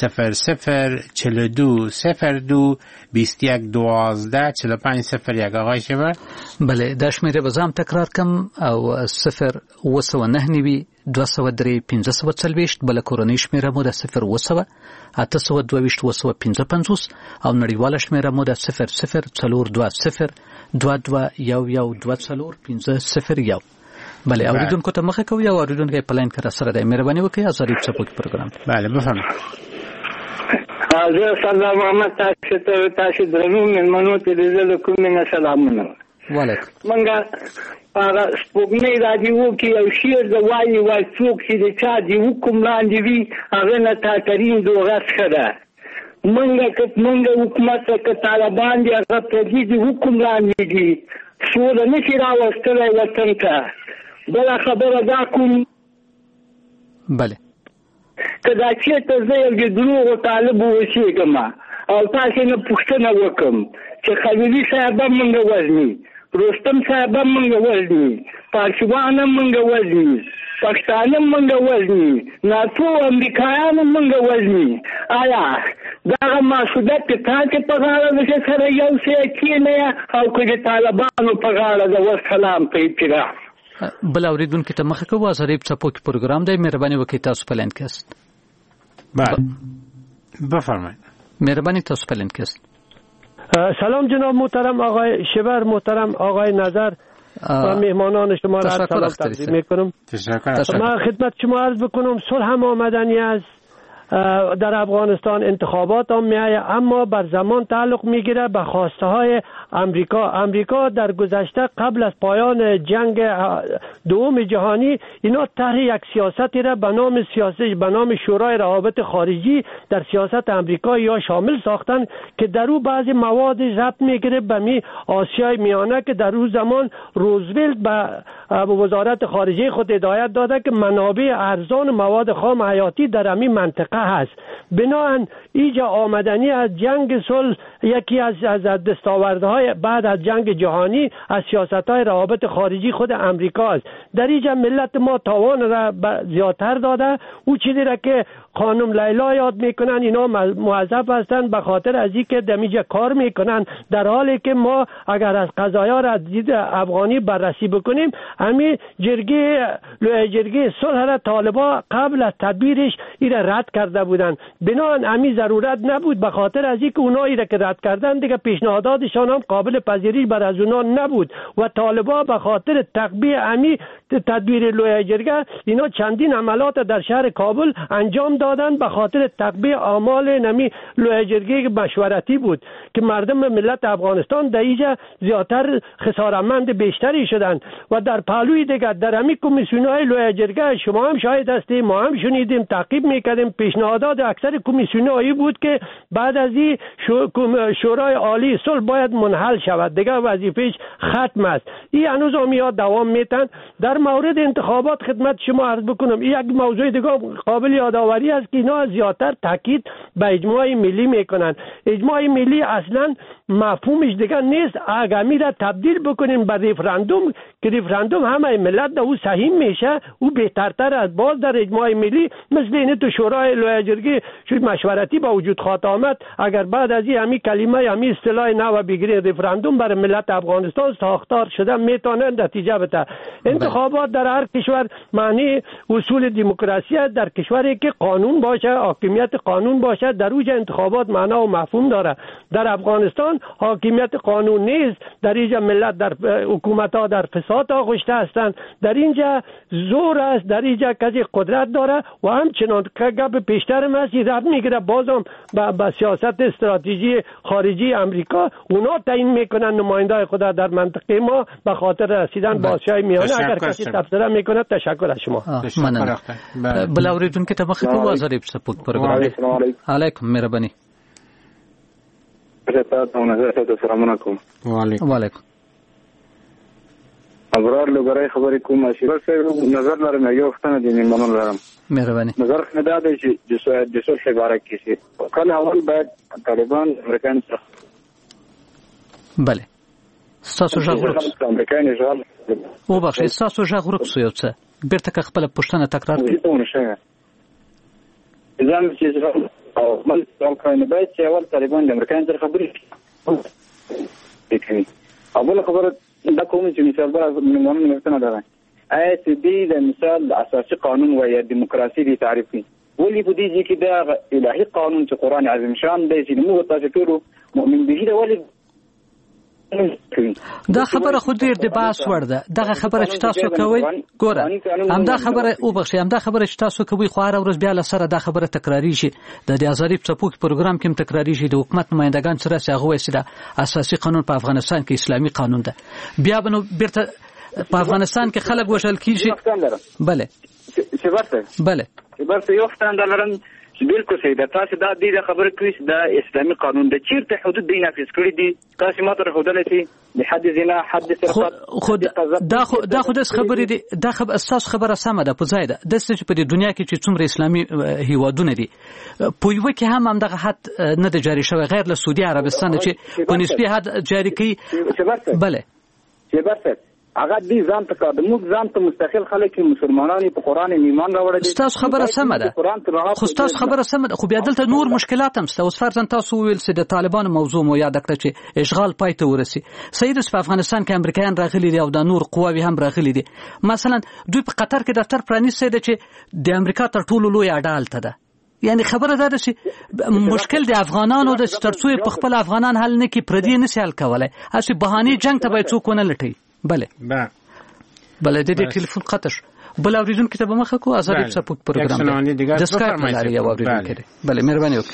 0042 02 21 12 4501. آقای شیبر؟ بله دا شمیره بزام تکرار کم او 0 203 540 بل کورنۍ شمیره مو د 0 822 255 او نړیواله شمیره مو د 0042 22 501. بله اوریدونکو ته مخه کوي او اوریدونکو په لاین کې سره د مهرباني وکړئ ازاري څپوک پروګرام. بله بفرمایئ. حاضر سلام محمد تاسو درنو منو ته دې کوم نه سلامونه. وعلیکم. منګه هغه سپوږمۍ راځي وو کې او شیر د وای څوک چې د چا دی حکم لاندې وی هغه نه تا کریم دوغه ښه منګه حکومت که طالبان دی هغه په دې حکم لاندې دي څو نه شي راوستلای وطن ته. بل خبره دا کوم بله کدا چې ته زه یو دروغ طالب وشيګم او تاسو نه پوښتنه وکم چې خلیلي صاحب موږ وزني، رستم صاحب موږ وزني، پارشوان موږ وزني، پښتانه موږ وزني، ناتو امریکایان موږ وزني. آیا دا مسؤلیت تاسو په غاړه ده چې سره یو څه کینه او کله طالبانو په غاړه ده؟ والسلام په اتفاق. بل اوریدونکو ته مخه کوو ازریب څپوک پروګرام دی، مهرباني وکړئ تاسو په لاین کې است. بله بفرمایئ. مهرباني تاسو په لاین کې است. سلام جناب محترم آقای شبر، محترم آقای نظر و مهمانان شما را سلام تقدیم میکنم. من خدمت شما عرض بکنم صلح هم آمدنی است. در افغانستان انتخابات هم میآید اما بر زمان تعلق میگیره به خواسته های امریکا در گذشته قبل از پایان جنگ دوم جهانی اینا طرح یک سیاستی را به نام شورای روابط خارجی در سیاست امریکا یا شامل ساختن که در او بعضی مواد ربط میگیره به می آسیای میانه که در اون زمان روزولت به وزارت خارجه خود هدایت داده که منابع ارزان مواد خام حیاتی در همین منطقه هست. بنابراین اینجا آمدنی از جنگ صلح یکی از دستاوردهای بعد از جنگ جهانی از سیاست‌های روابط خارجی خود امریکا است. در اینجا ملت ما تاوان را زیادتر داده او چیزی را که خانم لیلا یاد میکنن اینا موظف هستند به خاطر از اینکه دمیجه کار میکنن، در حالی که ما اگر از قضایا را از دید افغانی بررسی بکنیم همین جرگه صلح را طالبا قبل از تدبیرش این رد کرده بودن، بنابراین همین ضرورت نبود. به خاطر از اینکه اونایی را که رد کردن دیگه پیشنهاداتشان هم قابل پذیری بر از اونا نبود و طالبا به خاطر تقبیه همین تدبیر لوی جرگه اینا چندین عملات در شهر کابل انجام دادن به خاطر تقبیه اعمال نمی لوی جرگه مشورتی بود که مردم ملت افغانستان در اینجا زیادتر خسارتمند بیشتری شدن و در پهلوی دیگر در همین کمیسیون‌های لوی جرگه شما هم شاهد هستید، ما هم شنیدیم، تعقیب میکردیم، پیشنهادات اکثر کمیسیون‌هایی بود که بعد از این شورای عالی صلح باید منحل شود، دیگه وظیفه‌اش ختم است. این هنوز هم دوام میتن. در مورد انتخابات خدمت شما عرض بکنم یک موضوع دیگه قابل یادآوری است که اینا زیادتر تاکید به اجماع ملی میکنن. اجماع ملی اصلا مفهومش دیگه نیست اگر میره تبدیل بکنیم به ریفراندوم که ریفراندوم همه ملت ده او صحیح میشه، او بهترتر از باز در اجماع ملی مثل اینه تو شورای لوی جرگه مشورتی با وجود خواهد آمد. اگر بعد از این همین کلمه همین اصطلاح نو بگیرید ریفراندوم برای ملت افغانستان ساختار شده میتونه نتیجه بده. انتخابات در هر کشور معنی اصول دموکراسی است. در کشوری که قانون باشه، حاکمیت قانون باشه، در اوج انتخابات معنا و مفهوم داره. در افغانستان حاکمیت قانون نیست، در اینجا ملت در حکومت ها در فساد آغشته هستند، در اینجا زور است، در اینجا کسی قدرت داره و همچنان که گپ پیشتر ماست رد میگیره بازم با سیاست استراتژی خارجی امریکا اونا تعیین میکنن نماینده خود در منطقه ما به خاطر رسیدن بادشاهی میانه. اگر کسی تبصره میکنه تشکر از شما. مننه. بلاوریدون که تبخی کو وزاری سپورت پروگرام. علیکم مهربانی. السلام علیکم. و علیکم. ابرار لګرای خبرې کوم چې ورسره نظر لرم یو وختونه د نیمانو لرم. مهرباني. نظر نه دا دی چې د څه عبارت کې کله اول باید طالبان امریکایان سره بله ستاسو ژغ ورک امریکایان اشغال او بخښه ستاسو ژغ ورک سو یو څه بیرته خپل پښتنه تکرار کړئ. ځم چې اشغال او مل څنګه باید چې اول طالبان د امریکایان سره خبرې وکړي. اول خبره دا کوم چې مثال به موږ نه ده آیت دی د مثال اساسي قانون و یا دیموکراسي دی تعریف کړي ولې په دې کې دا الهي قانون چې قران عظیم شان دی چې موږ تاسو ټول مؤمن به دی ولې دا خبره خو ډیر د باس ور ده. دغه خبره چې تاسو کوي ګوره همدا خبره او بخښي همدا خبره چې تاسو کوي خو هر ورځ بیا لسره دا خبره تکراری شي د ازادي په پروګرام کې تکراری شي د حکومت نمائندگان سره څنګه وایي دا اساسي قانون په افغانستان کې اسلامي قانون ده بیا بنو بیرته په افغانستان کې خلک وشل کیږي. بله بله یو ستاندر لرم بالکل صحیح ده. تاسو دا د خبره کوي دا اسلامي قانون د چیرته حدود دی نافذ کړی دي تاسو ماته راغولل شي د حد زنا حد سرقت خود دا خود خبرې دي دا خبر اساس خبره سمه ده په ځای ده د څه په دنیا کې چې څومره اسلامي هیوادونه دي په یو کې هم دغه حد نه د جاری شوی غیر له سعودي عربستان چې په نسبي حد جاری کوي. بله هغه دې ځان ته د موږ ځان ته مستقل خلک مسلمانان په قران ایمان راوړل دي. تاسو خبره سمه ده خو تاسو خبره سمه ده خو بیا دلته نور مشکلات هم شته. اوس فرضاً تاسو ویل چې د طالبان موضوع مو یاد کړئ چې اشغال پای ته ورسي. سید په افغانستان کې امریکایان راغلي دي او د نور قواوی هم راغلي دي. مثلا دوی په قطر کې دفتر پرانیسته دي چې د امریکا تر ټولو لوی اډالته ده. یعنی خبره ده چې مشکل د افغانانو د ترڅو په خپل افغانان حل نه کی پردي نه سیال کولای اسی بهاني جنگ ته به څوک نه لټي. بله بله د دې ټلیفون قطش بل اوریدونکو ته به مخه کو ازادي سپورت پروګرام د سکایپ لاري یو اوریدونکو. بله مهرباني وکړئ.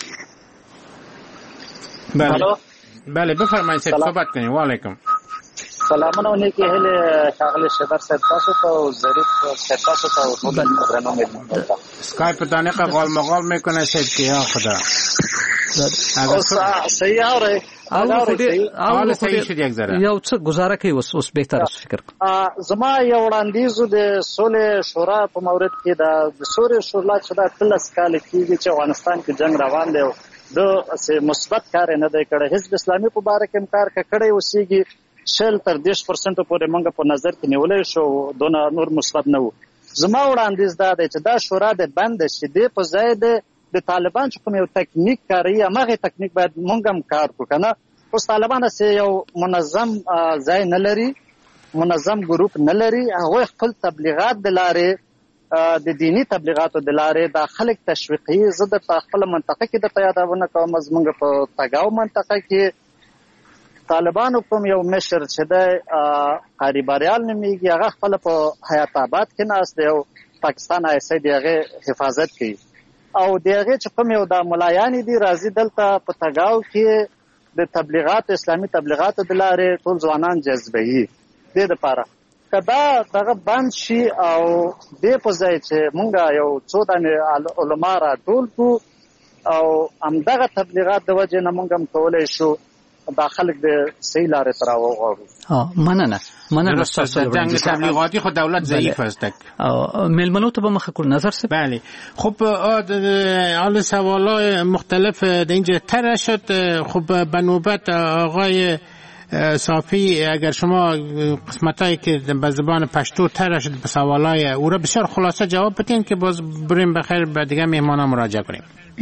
بله بفرمایئ صحبت کنید. و علیکم سلامونه نیکی هله شاغل شبر صاحب تاسو ته ظریف صاحب تاسو ته برنامه می‌دونم اسکایپ ته نه قال مقال میکنه صاحب که یا خدا اگر صحیح اوره حالا صحیح شد یک ذره یو څه گزاره کوي اوس بهتر فکر زما یو وړاندیز د صلح شورا په مورد کې د صلح شورا چې د 13 کال کېږي چې افغانستان کې جنگ روان دی د مثبت کار نه دی کړی. حزب اسلامي په باره کې کار کړی اوسېږي 60 تر 10% پورې موږ په نظر کې نیولې شو دونه نور مثبت نه وو. زما وړاندیز دا دی چې دا شورا د بند شي د په ځای د د طالبان چې کوم یو تکنیک کاروي هغه تکنیک باید موږ هم کار وکړو کنه. اوس طالبان سه یو منظم ځای نه لري، منظم ګروپ نه لري، هغه خپل تبلیغات د لارې د دینی تبلیغاتو د لارې د خلک تشویقي زده په خپل منطقه کې د پیاداونه کوم زمونږ په تګاو منطقه کې طالبانو کوم یو مشر چې د قاری باریال نومیږي هغه خپل په حیات آباد کې ناست دی او پاکستان آیسای دیغه حفاظت کوي او دیغه چې کوم یو د ملایانی دی راځي دلته په تګاو کې د تبلیغات اسلامي تبلیغات د لارې ټول ځوانان جذبوي د لپاره کدا دغه بند شي او د په ځای چې مونږه یو څو د علما را ټول کو او همدغه تبلیغات د وجه نه مونږ هم کولای شو د خلک د صحیح لارې تر راوغورو. مننه تاسو جنگ تبلیغاتی خود دولت ضعیف است. ملمنو ته به مخ کول نظر سه. بله خب حال سوالای مختلف در اینجا طرح شد. خب به نوبت آقای صافی اگر شما قسمتایی که به زبان پشتو طرح شد به سوالای او را بسیار خلاصه جواب بدین که باز بریم بخیر به دیگه مهمانان مراجعه کنیم.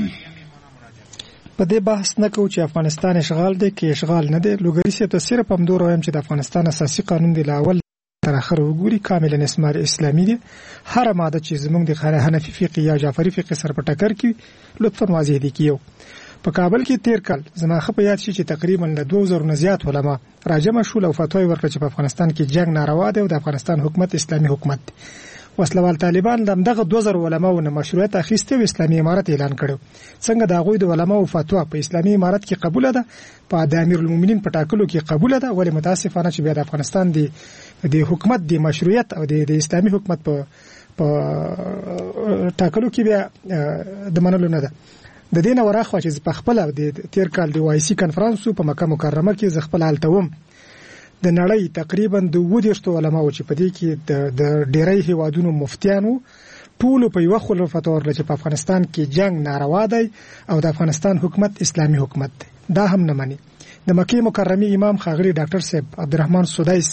په دې بحث نه کوو چې افغانستان اشغال دی کې اشغال نه دی. لوګری صاحب ته صرف هم دوه وایم چې د افغانستان اساسي قانون دی لاول تر اخر وګوري کاملا اسمار اسلامي دی. هر ماده چې زمونږ د حنفي فقه یا جعفری فقه سره په ټکر کې لطفا واضح دي کیو. په کابل کې تیر کال زما خپه یاد شي چې تقریبا له 2000 نه زیات علما راجمه شول او فتوی ورکړه چې په افغانستان کې جنگ ناروا دی او د افغانستان حکومت اسلامي حکومت دی. وسلوال طالبان دغه 2000 علماو نه مشروعیت اخیسته او اسلامي امارت اعلان کړو. څنګه دا غوي د علماو فتوا په اسلامي امارت کې قبول ده، په د امیر المؤمنین په ټاکلو کې قبول ده، ولی متاسفانه چې بیا د افغانستان د حکومت د مشروعیت او د اسلامي حکومت په ټاکلو کې بیا د منلو نه ده. د دینه وراخوا چې په خپل د تیر کال د وای سی کانفرنس په مکه مکرمه کې ز خپل التوم د نړۍ تقریبا د 20 علماو چې په دې کې د ډیری هیوادونو مفتیانو ټول په یو خل فتوا ورکړه چې په افغانستان کې جنگ ناروا دی او د افغانستان حکومت اسلامي حکومت دی. دا هم نه مانی. د مکه مکرمه امام خاغلی ډاکټر صاحب عبدالرحمن سودایس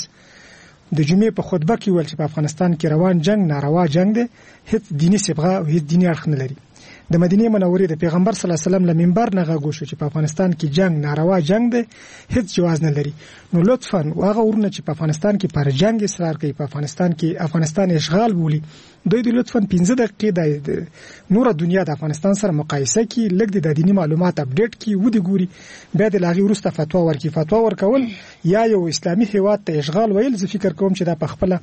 د جمعې په خطبه کې ویل چې په افغانستان کې روان جنگ ناروا جنگ دی، هیڅ دینی صبغه او هیڅ دینی اړخ نه لري. د مدینه منورې د پیغمبر صلی الله علیه وسلم له منبر نه غوښو چې په افغانستان کې جنگ ناروا جنگ دی، هیڅ جواز نه لري. نو لطفاً هغه ورونه چې په افغانستان کې پر جنگ اصرار کوي، په افغانستان اشغال بولي، دوی د لطفاً 15 دقیقې د نور دنیا د افغانستان سره مقایسه کی، لږ د دینی معلومات اپډیټ کی، ودی ګوري، بیا د لاغي ورسته فتوا ورکي. فتوا ورکول یا یو اسلامي هیواد ته اشغال ویل، زه فکر کوم چې دا په خپل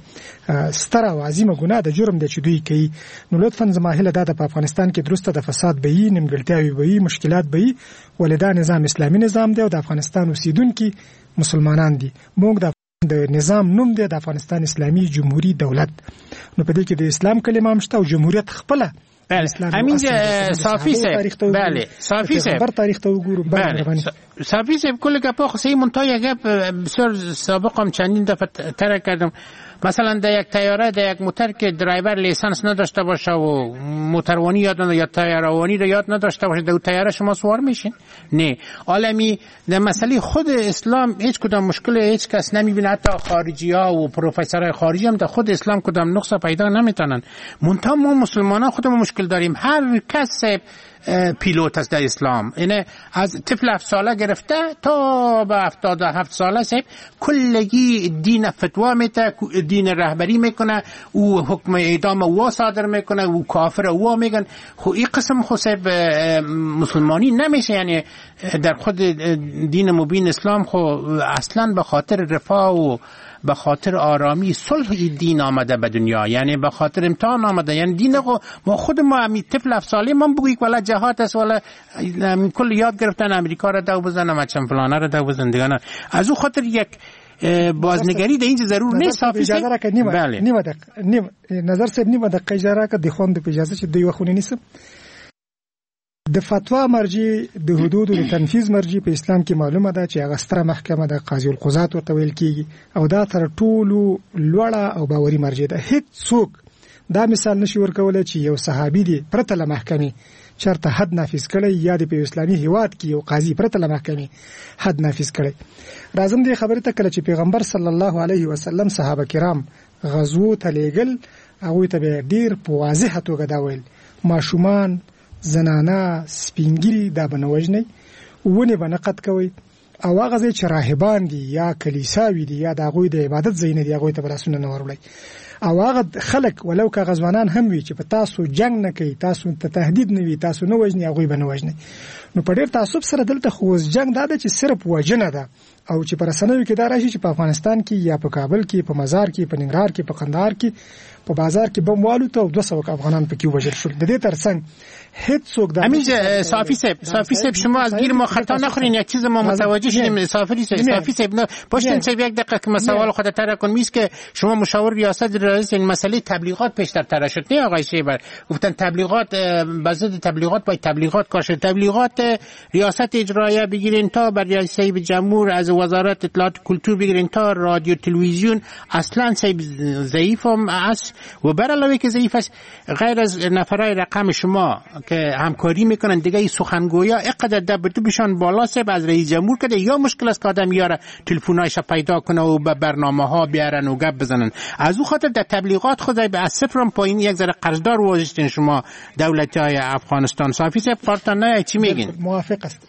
ستره او عظیمه ګناه د جرم د چې دوی کوي. نو لطفاً زماهله دا په افغانستان کې درسته د فساد به نیمګړتیاوي به مشکلات به ولدا نظام اسلامي نظام دی او د افغانستان اوسیدونکو مسلمانان دي. موږ د نظام نوم دی د افغانستان اسلامي جمهوریت دولت. نو په دې کې د اسلام کلمه هم شته او جمهوریت خپله. امین صافی صاحب، بله صافی صاحب، بر تاریخ ته وګورو. بله صافی صاحب کل گپا خصوصی منتهای گپ بسیار سابقم چندین دفعه ترک کردم. مثلا در یک تیاره در یک موتر که درایور لیسانس نداشته باشه و موتروانی یاد نداشته یا تیاره‌وانی رو یاد نداشته باشه، در تیاره شما سوار میشین؟ نه. عالمی در مسئله خود اسلام هیچ کدام مشکل هیچ کس نمیبینه، حتی خارجی‌ها و پروفسورهای خارجی هم در خود اسلام کدام نقص پیدا نمیتونن. منتها ما مسلمانان خودمون مشکل داریم. هر کس پیلوت است در اسلام، یعنی از طفل 7 ساله گرفته تا به 77 ساله صاحب کلگی دین فتوا میده، دین رهبری میکنه، او حکم اعدام او صادر میکنه، او کافر او میگن. خب این قسم خود صاحب مسلمانی نمیشه. یعنی در خود دین مبین اسلام خب اصلا به خاطر رفاه و به خاطر آرامی صلح دین آمده به دنیا، یعنی به خاطر امتحان آمده. یعنی دین ما خود ما می طفل 7 ساله من بگویی ولا جهاد است ولا کل یاد گرفتن امریکا را دو بزنن، مچم فلانه را دو بزنن دیگه. از او خاطر یک بازنگری در اینجا ضرور نیست. اجازه را که نیمه دقیقه نظر صاحب نیمه دقیقه اجازه که د خوند په اجازه چې دوی وخونه نیسم. د فتوا مرجع د حدود او تنفيذ مرجع په اسلام کې معلومه ده چې هغه ستره محکمه د قاضي القضات ورته ویل کیږي او دا تر ټولو لوړه او باوري مرجع ده. هیڅ څوک دا مثال نشي ورکولای چې یو صحابي دی پرته له محکمې چرته حد نافذ کړي یا د اسلامي هیواد کې یو قاضي پرته له محکمې حد نافذ کړي. راځم دې خبره ته کله چې پیغمبر صلی الله علیه وسلم صحابه کرام غزو ته لېږل، هغه ته ډیر په واضح توګه دا ویل ماشومان زنانه سپینګری دا بنوجنی ونه بنقد کوي او هغه ځای چې راهبان دي یا کلیساوي دي یا د هغوی د عبادت ځای نه دي هغوی ته براسونه نه وروړي او هغه خلک ولو که غزوانان هم وي چې په تاسو جنگ نه کوي تاسو ته تهدید نه وي تاسو نه وژني هغوی به نه وژني نو په ډېر تعصب سره دلته خو جنگ دا ده چې صرف وژنه ده او چې په رسنیو کې دا راشي چې په افغانستان کې یا په کابل کې په مزار کې په ننګرهار کې په قندهار کې په بازار کې بم والوته او 200 افغانان پکې وژل شول د دې ترڅنګ هیڅ څوک دا امین صافی صاحب شما از گیر ما خطا نخورین یک چیز ما متوجه شدیم صافی صاحب نه پشتن صاحب یک دقیقه که سوال خودت طرح کن میست که شما مشاور ریاست رئیس این مسئله تبلیغات پیشتر طرح شد نه آقای شیبر گفتن تبلیغات بازد تبلیغات باید تبلیغات کاشه تبلیغات ریاست اجرایه بگیرین تا بر رئیس جمهور از وزارت اطلاعات کلتور بگیرین تا رادیو تلویزیون اصلا ضعیف هم است و بر علاوه که ضعیف است غیر از نفرای رقم شما که همکاری میکنن دیگه سخنگویا اینقدر دبشان بالا سب از رئیس جمهور کده یا مشکل است که آدم یاره تلفنایش پیدا کنه و به برنامه ها بیارن و گپ بزنن از او خاطر در تبلیغات خود به از صفر هم پایین یک ذره قرضدار واجدین شما دولتی های افغانستان صافی صاحب کارتان نه چی میگین موافق است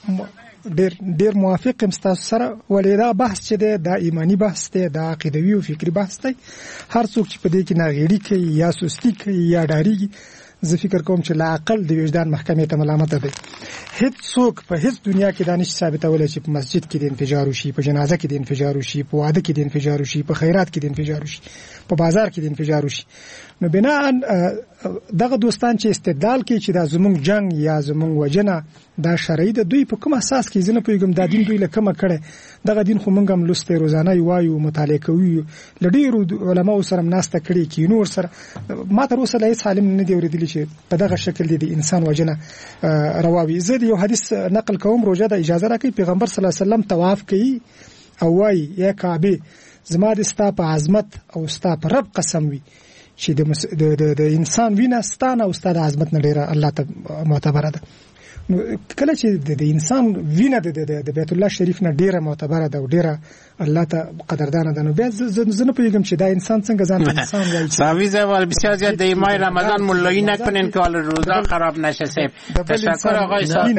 ډیر موافق ام تاسو سره ولې دا بحث چې دا ایمانی بحث دی دا عقیدوي او فکری بحث دی هر څوک چې په دې کې ناغېړي کوي یا سستی کوي یا ډاریږي زه فکر کوم چې لا عقل د وجدان محکمې ته ملامت دی هیڅ څوک په هیڅ دنیا کې دانش ثابتول چې په مسجد کې د انفجار وشي په جنازه کې د انفجار وشي په واده کې د انفجار وشي په خیرات کې د انفجار وشي په بازار کې د انفجار وشي نو بنا دغه دوستان چې استدلال کوي چې دا زموږ جنگ یا زموږ وجنه دا شرعي د دوی په کوم اساس کې زنه پیغام د دین دوی لکه کړه دغه دین خو مونږ هم لسته روزانه یو مطالعه کوي لډیرو علماو سره ناسته کړي کې نور سره ما تر اوسه هیڅ عالم نه دی اوریدلی چې په دغه شکل دی د انسان وجنه رواوي زه یو حدیث نقل کوم روزه د اجازه راکړي پیغمبر صلی الله علیه وسلم طواف کوي او وايي یا کعبه زما د ستا په عظمت او ستا په رب قسم وي چې د انسان وینه ستانه او ستاره عظمت نه ډیره الله ته معتبره ده کله چې د انسان وینه د بیت الله شریف نه ډیره معتبره ده او ډیره الله ته قدردان ده نو بیا زنه پیغام چې دا انسان څنګه ځان ته انسان وایي ساویز اول بسیار زیاد د ماه رمضان مولایی نکنین که حال روزا خراب نشه سیب تشکر آقای صافی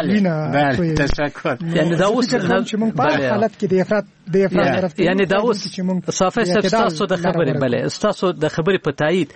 بله تشکر یعنی داوس چې موږ په حالت کې د افراد یعنی داوس صافی صاحب تاسو د خبرې بله تاسو د خبرې په تایید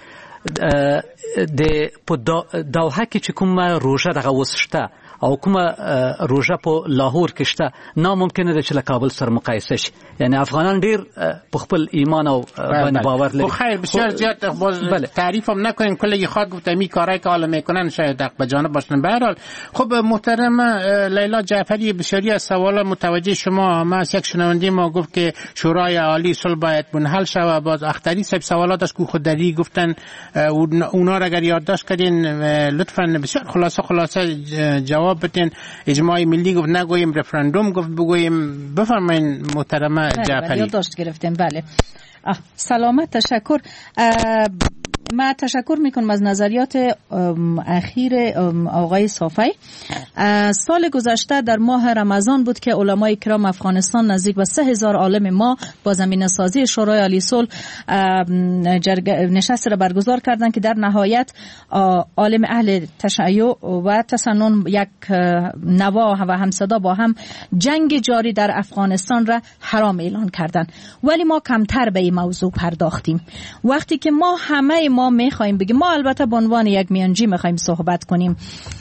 د په دوحه کې چې کومه روژه دغه وسشته او کومه روژه په لاهور کې شته ناممکنه ده چې له کابل سره مقایسه شي یعنی افغانان ډیر په خپل ایمان او باندې باور لري خیر بسیار زیاد باز تعریف هم نکنین کلی خاک گفت می کارایی که حالا میکنن شاید به جانب باشن به هر حال خب محترم لیلا جعفری بسیاری از سوال متوجه شما ما از یک شنونده ما گفت که شورای عالی صلح باید منحل شود باز اختری صاحب سوالاتش کو خودداری گفتن اونا را اگر یادداشت کردین لطفا بسیار خلاصه جواب بدین اجماع ملی گفت نگوییم رفراندوم گفت بگوییم بفرمایین محترمه جعفری یادداشت گرفتیم بله سلامت تشکر من تشکر میکنم از نظریات اخیر آقای صافی. سال گذشته در ماه رمضان بود که علمای کرام افغانستان نزدیک به 3000 عالم ما با زمینه سازی شورای عالی صلح نشست را برگزار کردند که در نهایت عالم اهل تشیع و تسنن یک نوا و همصدا با هم جنگ جاری در افغانستان را حرام اعلان کردند. ولی ما کمتر به این موضوع پرداختیم. وقتی که ما میخوایم بگیم، ما البته به عنوان یک میانجی میخوایم صحبت کنیم،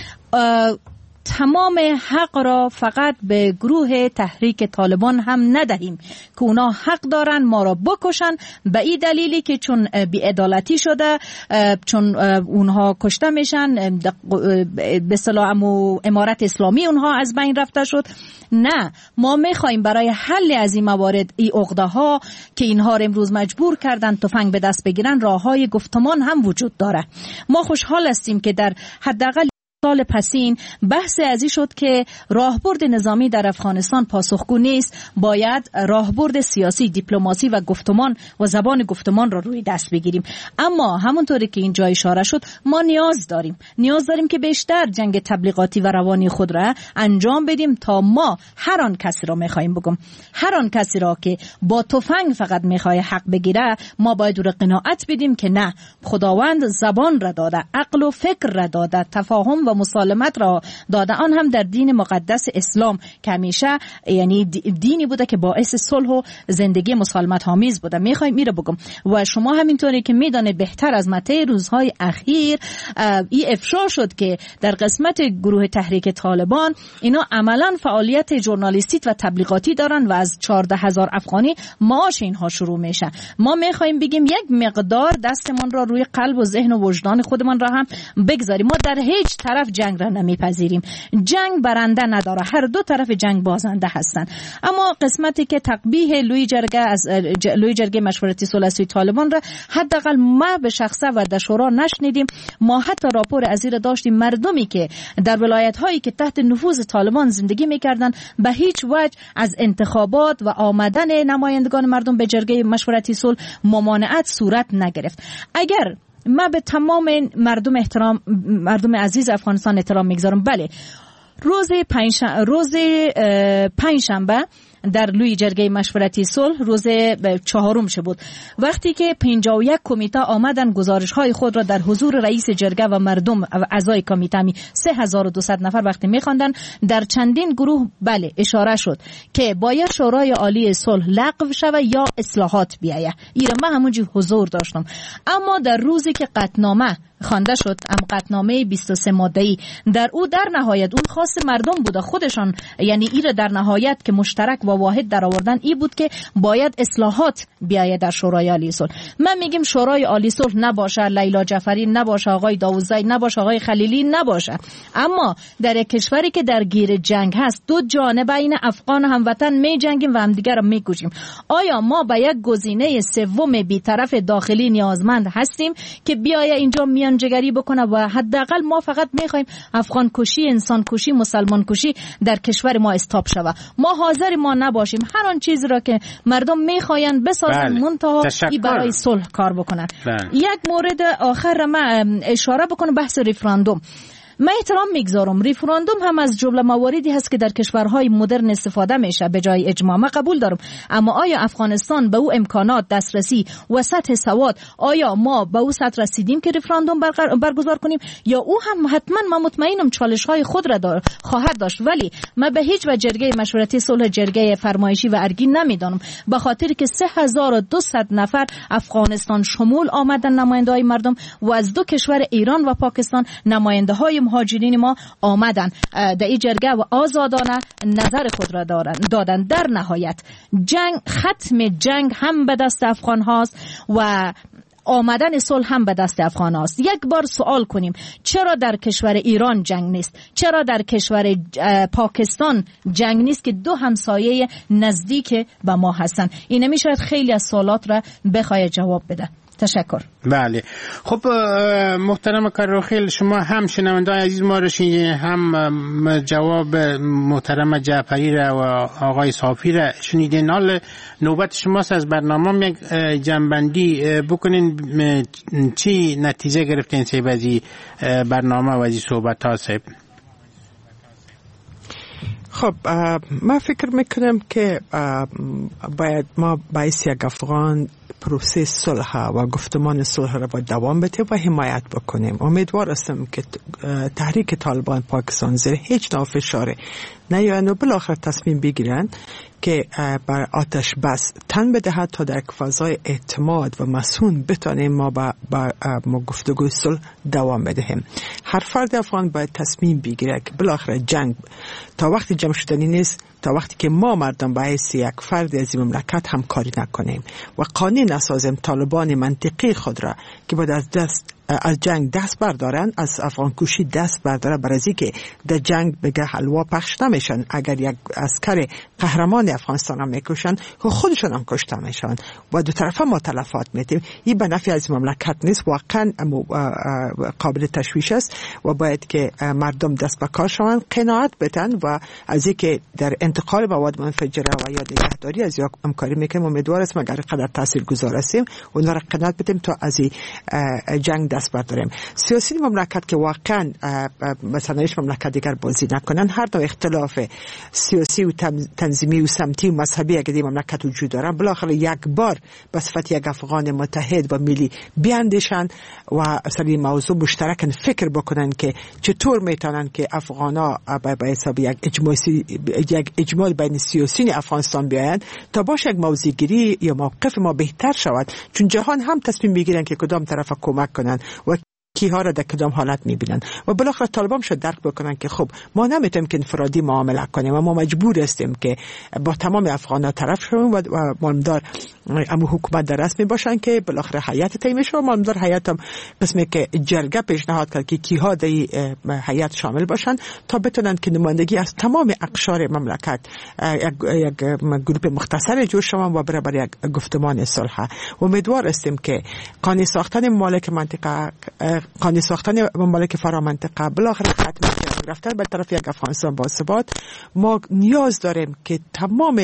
تمام حق را فقط به گروه تحریک طالبان هم ندهیم که اونا حق دارن ما را بکشن به این دلیلی که چون بی‌عدالتی شده، چون اونها کشته میشن، به اصطلاح امارت اسلامی اونها از بین رفته شد. نه، ما میخوایم برای حل از این موارد، این عقده ها که اینها را امروز مجبور کردن تفنگ به دست بگیرن، راههای گفتمان هم وجود داره. ما خوشحال هستیم که در حداقل سال پسین بحث ازی شد که راهبرد نظامی در افغانستان پاسخگو نیست، باید راهبرد سیاسی، دیپلماسی و گفتمان و زبان گفتمان را روی دست بگیریم. اما همونطوری که اینجا اشاره شد، ما نیاز داریم که بیشتر جنگ تبلیغاتی و روانی خود را انجام بدیم تا ما هر آن کسی را میخوایم بگم، هر آن کسی را که با تفنگ فقط میخواد حق بگیره، ما باید او را قناعت بدیم که نه، خداوند زبان را داده، عقل و فکر را داده، تفاهم و مسالمت را داده، آن هم در دین مقدس اسلام که همیشه یعنی دینی بوده که باعث صلح و زندگی مسالمت آمیز بوده. میخوایم میره بگم و شما همینطوری که میدانه بهتر از مته روزهای اخیر این افشا شد که در قسمت گروه تحریک طالبان اینا عملا فعالیت ژورنالیستی و تبلیغاتی دارن و از 14,000 افغانی معاش اینها شروع میشه. ما میخوایم بگیم یک مقدار دستمون را روی قلب و ذهن و وجدان خودمان را هم بگذاریم. ما در هیچ طرف جنگ را نمیپذیریم. جنگ برنده نداره، هر دو طرف جنگ بازنده هستند. اما قسمتی که تقبیح لوی جرگه مشورتی صلح سوی طالبان را حداقل ما به شخصه و در شورا نشنیدیم. ما حتی راپور از این داشتیم مردمی که در ولایت هایی که تحت نفوذ طالبان زندگی میکردن به هیچ وجه از انتخابات و آمدن نمایندگان مردم به جرگه مشورتی صلح ممانعت صورت نگرفت. اگر ما به تمام مردم عزیز افغانستان احترام میگذارم، بله روز پنجشنبه در لوی جرگه مشورتی صلح روز 4 بود، وقتی که 51 کمیته آمدن گزارش های خود را در حضور رئیس جرگه و مردم و اعضای کمیته 3200 نفر وقتی میخواندن، در چندین گروه بله اشاره شد که باید شورای عالی صلح لغو شود یا اصلاحات بیاید. ایره من همونجی حضور داشتم. اما در روزی که قطعنامه خوانده شد، قطعنامه 23 ماده‌ای، در او در نهایت اون خاص مردم بوده خودشان، یعنی ایره در نهایت که مشترک و واحد در آوردن ای بود که باید اصلاحات بیاید در شورای عالی صلح. من میگم شورای عالی صلح نباشه، لیلا جعفری نباشه، آقای داوودزی نباشه، آقای خلیلی نباشه، اما در یک کشوری که در گیر جنگ هست، دو جانب بین افغان و هموطن می جنگیم و همدیگر را می کشیم. آیا ما به یک گزینه سوم بی‌طرف داخلی نیازمند هستیم که بیاید اینجا میانجیگری بکنه و حداقل ما فقط میخوایم افغان کشی، انسان کشی، مسلمان کشی در کشور ما استاپ شود؟ ما حاضر ما نباشیم هر آن چیزی را که مردم میخواین بسازن، منتها برای صلح کار بکنن. یک مورد آخر من اشاره بکنم، بحث ریفراندوم. من احترام میگذارم، ریفراندوم هم از جمله مواردی هست که در کشورهای مدرن استفاده میشه به جای اجماع، من قبول دارم. اما آیا افغانستان به او امکانات، دسترسی و سطح سواد، آیا ما به او سطح رسیدیم که ریفراندوم برگزار کنیم؟ یا او هم حتما من مطمئنم چالش های خود را خواهد داشت، ولی من به هیچ وجه جرگه مشورتی صلح جرگه فرمایشی و ارگی نمیدانم، به خاطر که 3200 نفر افغانستان شمول آمدن نماینده‌های مردم و از دو کشور ایران و پاکستان نماینده‌های مهاجرین ما آمدن در این جرگه و آزادانه نظر خود را دادن. در نهایت ختم جنگ هم به دست افغان هاست و آمدن صلح هم به دست افغان هاست. یک بار سوال کنیم، چرا در کشور ایران جنگ نیست؟ چرا در کشور پاکستان جنگ نیست که دو همسایه نزدیک به ما هستن؟ این میشه خیلی از سوالات را بخواد جواب بده. تشکر. بله خب محترم کاروخیل، شما هم شنوندگان عزیز ما رو شنیدین، هم جواب محترم جعفری را و آقای صافی را شنیدین. حال نوبت شماست از برنامه یک جنبندی بکنین، چی نتیجه گرفتین صاحب از برنامه و از صحبت ها صاحب؟ خب من فکر میکنم که باید ما باعث یک افغان پروسه صلح و گفتمان صلح را باید دوام بده و حمایت بکنیم. امیدوار هستم که تحریک طالبان پاکستان زیر هیچ نوع فشار نیاین و بالاخره تصمیم بگیرن که بر آتش بس تن بدهد تا در فضای اعتماد و مسئول بتانیم ما با گفتگوی صلح دوام بدهیم. هر فرد افغان باید تصمیم بگیره که بالاخره جنگ تا وقتی جمع شدنی نیست، تا وقتی که ما مردم باعث یک فرد از این مملکت همکاری نکنیم و قانون نسازیم طالبان منطقی خود را که باید از جنگ دست بردارن، از افغان کشی دست بردارن، برای اینکه در جنگ بگه حلوا پخش نمیشن. اگر یک عسکر قهرمان افغانستان هم میکشن خودشون هم کشته میشن و دو طرفه ما تلفات میتیم. این به نفع از مملکت نیست، واقعا قابل تشویش است و باید که مردم دست به کار شوند، قناعت بدن و از اینکه در انتقال مواد منفجره و یا نگهداری از یک همکاری میکنیم. امیدوار است مگر قدر تاثیرگذار هستیم اونها را قناعت بدیم تا از جنگ دست برداریم. سیاسی مملکت که واقعا مثلا هیچ مملکت دیگر بازی نکنن، هر نوع اختلاف سیاسی و تنظیمی و سمتی و مذهبی اگه در مملکت وجود دارن، بالاخره یک بار به صفت یک افغان متحد و ملی بیاندیشن و اصلا موضوع مشترکن فکر بکنن که چطور میتونن که افغانا به حساب یک اجماع بین سیاسیون افغانستان بیاین تا باشه یک موضع‌گیری یا موقف ما بهتر شود، چون جهان هم تصمیم میگیرن که کدام طرف کمک کنن و کیها را در کدام حالت میبینن و بالاخره طالبان شد درک بکنن که خب ما نمیتونیم که انفرادی معامله کنیم و ما مجبور هستیم که با تمام افغان‌ها طرف شویم و مالمدار امو حکومت در رسمی باشن که بالاخره هیئت تعیین شد. مالمدار هیئت هم قسمی که جرگه پیشنهاد کرد که کیها در هیئت شامل باشن تا بتونن که نمایندگی از تمام اقشار مملکت یک گروه مختصر جور شوند و برای یک گفتمان صلح. امیدوار هستیم که قانع ساختن ممالک منطقه، قانع ساختن ممالک فرامنطقه بالاخره ختم شد، رفتن به طرف یک افغانستان با ثبات. ما نیاز داریم که تمام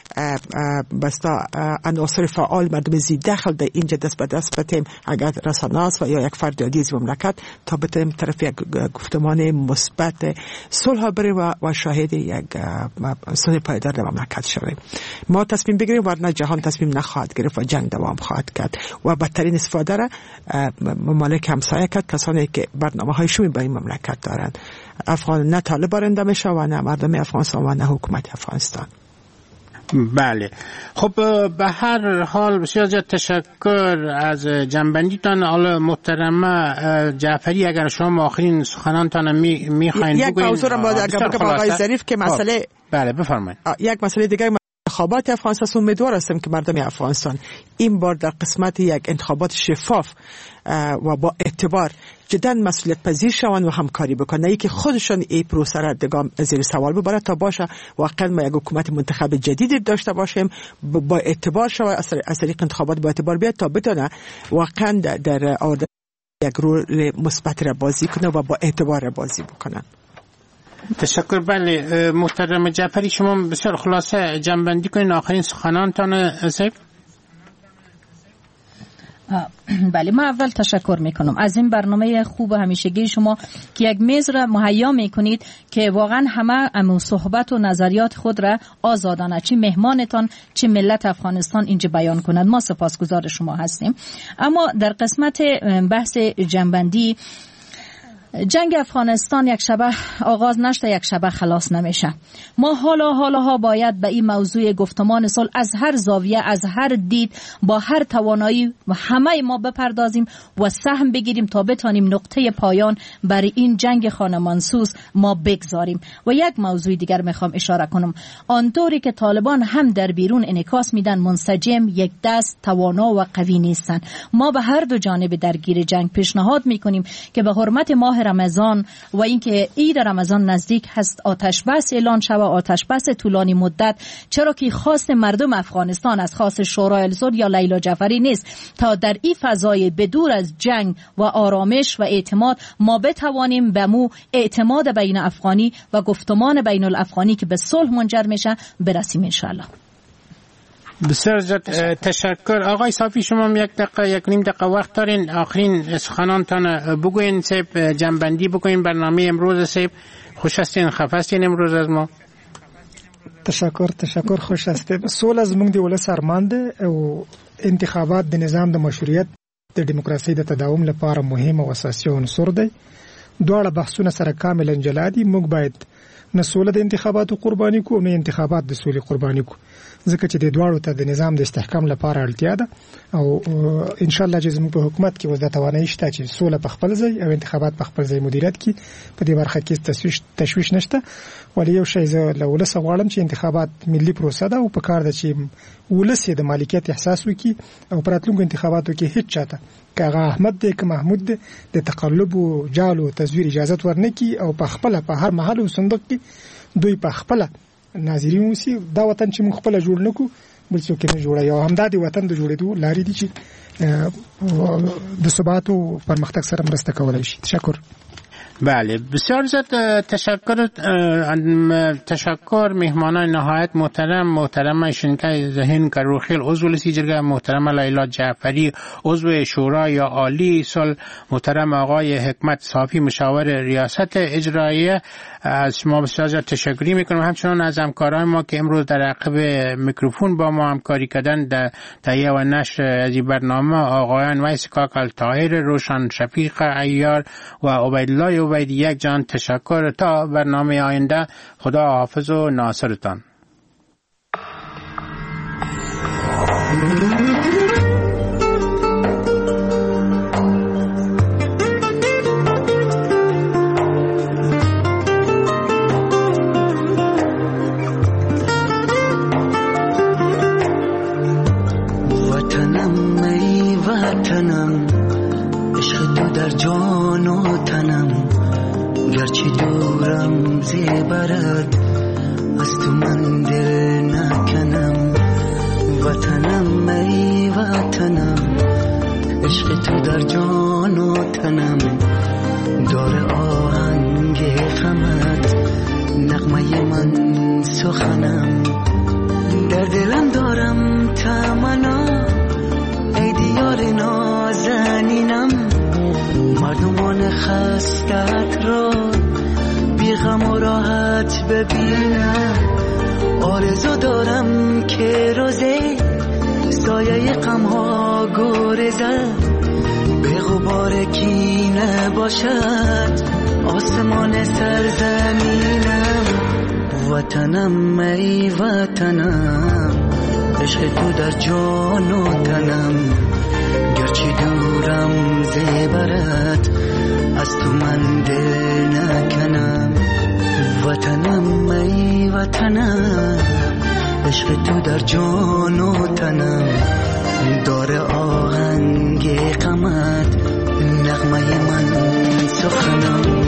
عناصر فعال مردم زی داخل در اینجا دست به دست بتیم، اگر رسانه است و یا یک فرد عادی از مملکت، تا بتیم طرف یک گفتمان مثبت صلح بریم و شاهد یک صلح پایدار در مملکت شویم. ما تصمیم بگیریم ورنه جهان تصمیم نخواهد گرفت و جنگ دوام خواهد کرد و بدترین استفاده را ممالک همسایه کرد، کسانی که برنامه‌های شومی به این مملکت دارند. افغان نه طالب برنده میشه و نه مردم افغانستان و نه حکومت افغانستان. بله، خب به هر حال بسیار زیاد تشکر از جنبندیتان. حالا محترمه جعفری، اگر شما آخرین سخنانتان میخواین یک موضوع را باید اگر بگم آقای ظریف که مسئله بله بفرمایید. یک مسئله دیگه انتخابات افغانستان، امیدوار هستم که مردم افغانستان این بار در قسمت یک انتخابات شفاف و با اعتبار جدا مسئولیت پذیر شوند و همکاری بکنن، ای که خودشان این پروسه را دگام زیر سوال ببره تا باشه واقعا ما یک حکومت منتخب جدیدی داشته باشیم با اعتبار شود، از طریق انتخابات با اعتبار بیاد تا بتونه واقعا در آورده یک رول مثبت را بازی کنه و با اعتبار بازی بکنن. تشکر. بله محترم جعفری، شما بسیار خلاصه جنبندی کنین آخرین سخنانتان. بله، من اول تشکر میکنم از این برنامه خوب همیشگی شما که یک میز را مهیا میکنید که واقعا همه صحبت و نظریات خود را آزادانه چه مهمانتان چه ملت افغانستان اینجا بیان کنند. ما سپاسگزار شما هستیم. اما در قسمت بحث جنبندی، جنگ افغانستان یک شبه آغاز نشده، یک شبه خلاص نمیشه. ما حالا باید به این موضوع گفتمان صلح از هر زاویه، از هر دید، با هر توانایی و همه ما بپردازیم و سهم بگیریم تا بتانیم نقطه پایان برای این جنگ خانمانسوز ما بگذاریم. و یک موضوع دیگر میخوام اشاره کنم، آنطوری که طالبان هم در بیرون انعکاس میدن منسجم، یک دست، توانا و قوی نیستن. ما به هر دو جانب درگیر جنگ پیشنهاد میکنیم که به حرمت ماه رمضان و اینکه عید رمضان نزدیک هست آتش بس اعلان شود، آتش بس طولانی مدت، چرا که خواست مردم افغانستان از خواست شورای الصلح یا لیلا جعفری نیست، تا در این فضای بدور از جنگ و آرامش و اعتماد ما بتوانیم به مو اعتماد بین افغانی و گفتمان بین الافغانی که به صلح منجر میشه برسیم انشاءالله. بسیار زیاد تشکر. آقای صافی، شما یک دقیقه یک نیم دقیقه وقت دارین، آخرین سخنانتان بگوین، سیب جنبندی بگوین برنامه امروز. سیب خوش هستین، خفه هستین امروز از ما؟ تشکر خوش هستیم. سول از موږ د ولس ارمان ده او انتخابات د نظام د مشروعیت د دیموکراسي د تداوم لپاره مهم او اساسي عنصر دی. دواړه بحثونه سره کاملا جلا دي. موږ باید نه سوله د انتخاباتو قرباني کو نه انتخابات د سولې قرباني کو، ځکه چې د دواړو ته د نظام د استحکام لپاره اړتیا ده او ان شاء الله چې زموږ په حکومت کې وزدا توانایي شته چې سوله په خپل ځای او انتخابات په خپل ځای مدیریت کې په دې برخه کې تشویش نشته. ولی یو شی زه له ولس غواړم چې انتخابات ملي پروسه ده او په کار ده چې ولس د مالکیت احساس وکړي او په راتلونکو انتخاباتو کې هیڅ چاته که هغه احمد دی که محمود دی د تقلب او جال او تزویر اجازه ورنکړي او په خپل په هر محل او صندوق کې دوی په خپل ناظرین وسی. دا وطن چې موږ خپل جوړ نکو بل څوک نه جوړي او همدا د وطن د جوړېدو لارې دي چې د ثبات او پرمختګ سره مرسته کولای شي. تشکر. بله، بسیار زیاد تشکر مهمانان نهایت محترم شنکای ذهن کروخیل عضو لسی جرگه، محترم لیلا جعفری عضو شورای عالی صلح، محترم آقای حکمت صافی مشاور ریاست اجراییه. از شما بسیار زیاد تشکری میکنم، همچنان از همکاران ما که امروز در عقب میکروفون با ما همکاری کردن در تهیه و نشر از این برنامه، آقایان ویس کاکل طاهر، روشن شفیق عیار و عبیدالله عبیدی. یک جان تشکر. تا برنامه آینده، خدا حافظ و ناصرتان. وطنم ای وطنم، عشق تو در جان و تنم، گرچه دورم زیبرد از تو من دل نکنم. وطنم ای وطنم، عشق تو در جان و تنم، داره آهنگ غمت نغمه من سخنم. در دلم دارم تمنا ای دیار نازنینم، مردمان خستت را بی غم و راحت ببینم. آرزو دارم که روزه سایه غم ها گریزد، به غبار کینه باشد آسمان سرزمینم. وطنم ای وطنم، عشق تو در جان و تنم، گرچه دورم زیبرد از تو من دل نکنم. وطنم ای وطنم، عشق تو در جان و تنم، داره آهنگ غمت نغمه من سخنم.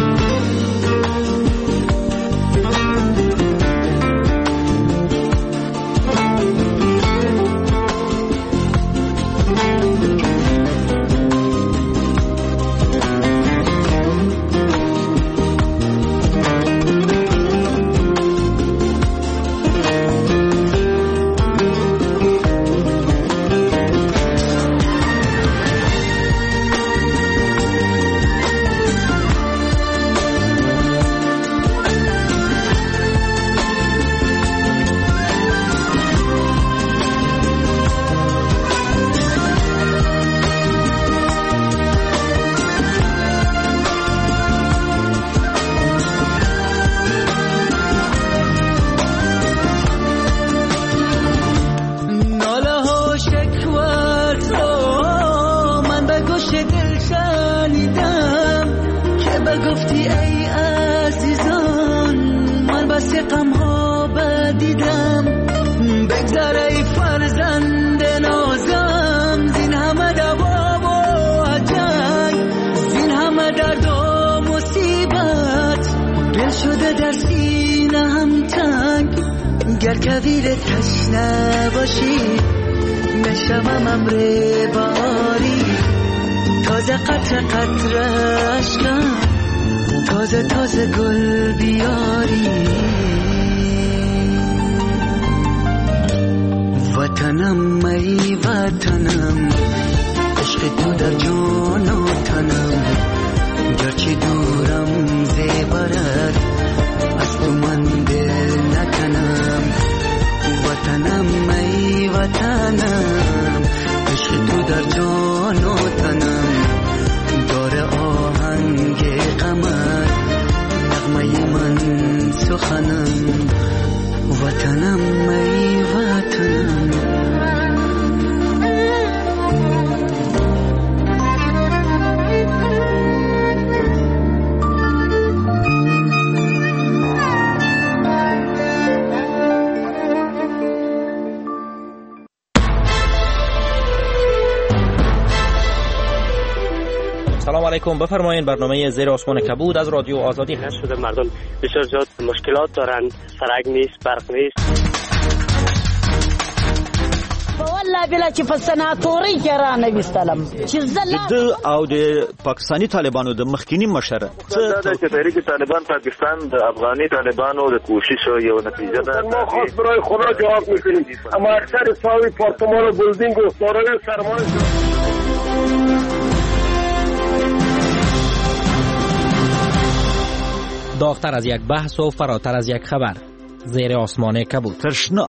گر کویر تشنه باشی نشوم امر باری، تازه قطر قطر عشقم تازه تازه گل بیاری. وطنم ای وطنم، عشق تو در جان و تنم، گرچه دورم زیبرد از تو من دل نکنم. وطنم ای وطنم، عشق تو در جان و تنم، داره آهنگ غمت نغمه من سخنم. وطنم ای وطنم. سلام علیکم، بفرمایید. برنامه زیر آسمان کبود از رادیو آزادی هست. شده مردم بسیار زیاد مشکلات دارند، سرک نیست، برق نیست. والله بلا چې په سناتوري کې را نويستلم چې زله او د پاکستانی طالبانو د مخکینی مشره څه چې تحریک طالبان پاکستان د افغاني طالبانو د کوشش یو نتیجه ده. ما خاص برای خدا جواب میکنیم، اما اکثر ساوی پارتمان و بلدینگ و سارای سرمایه داغتر از یک بحث و فراتر از یک خبر، زیر آسمان کبود. تشنه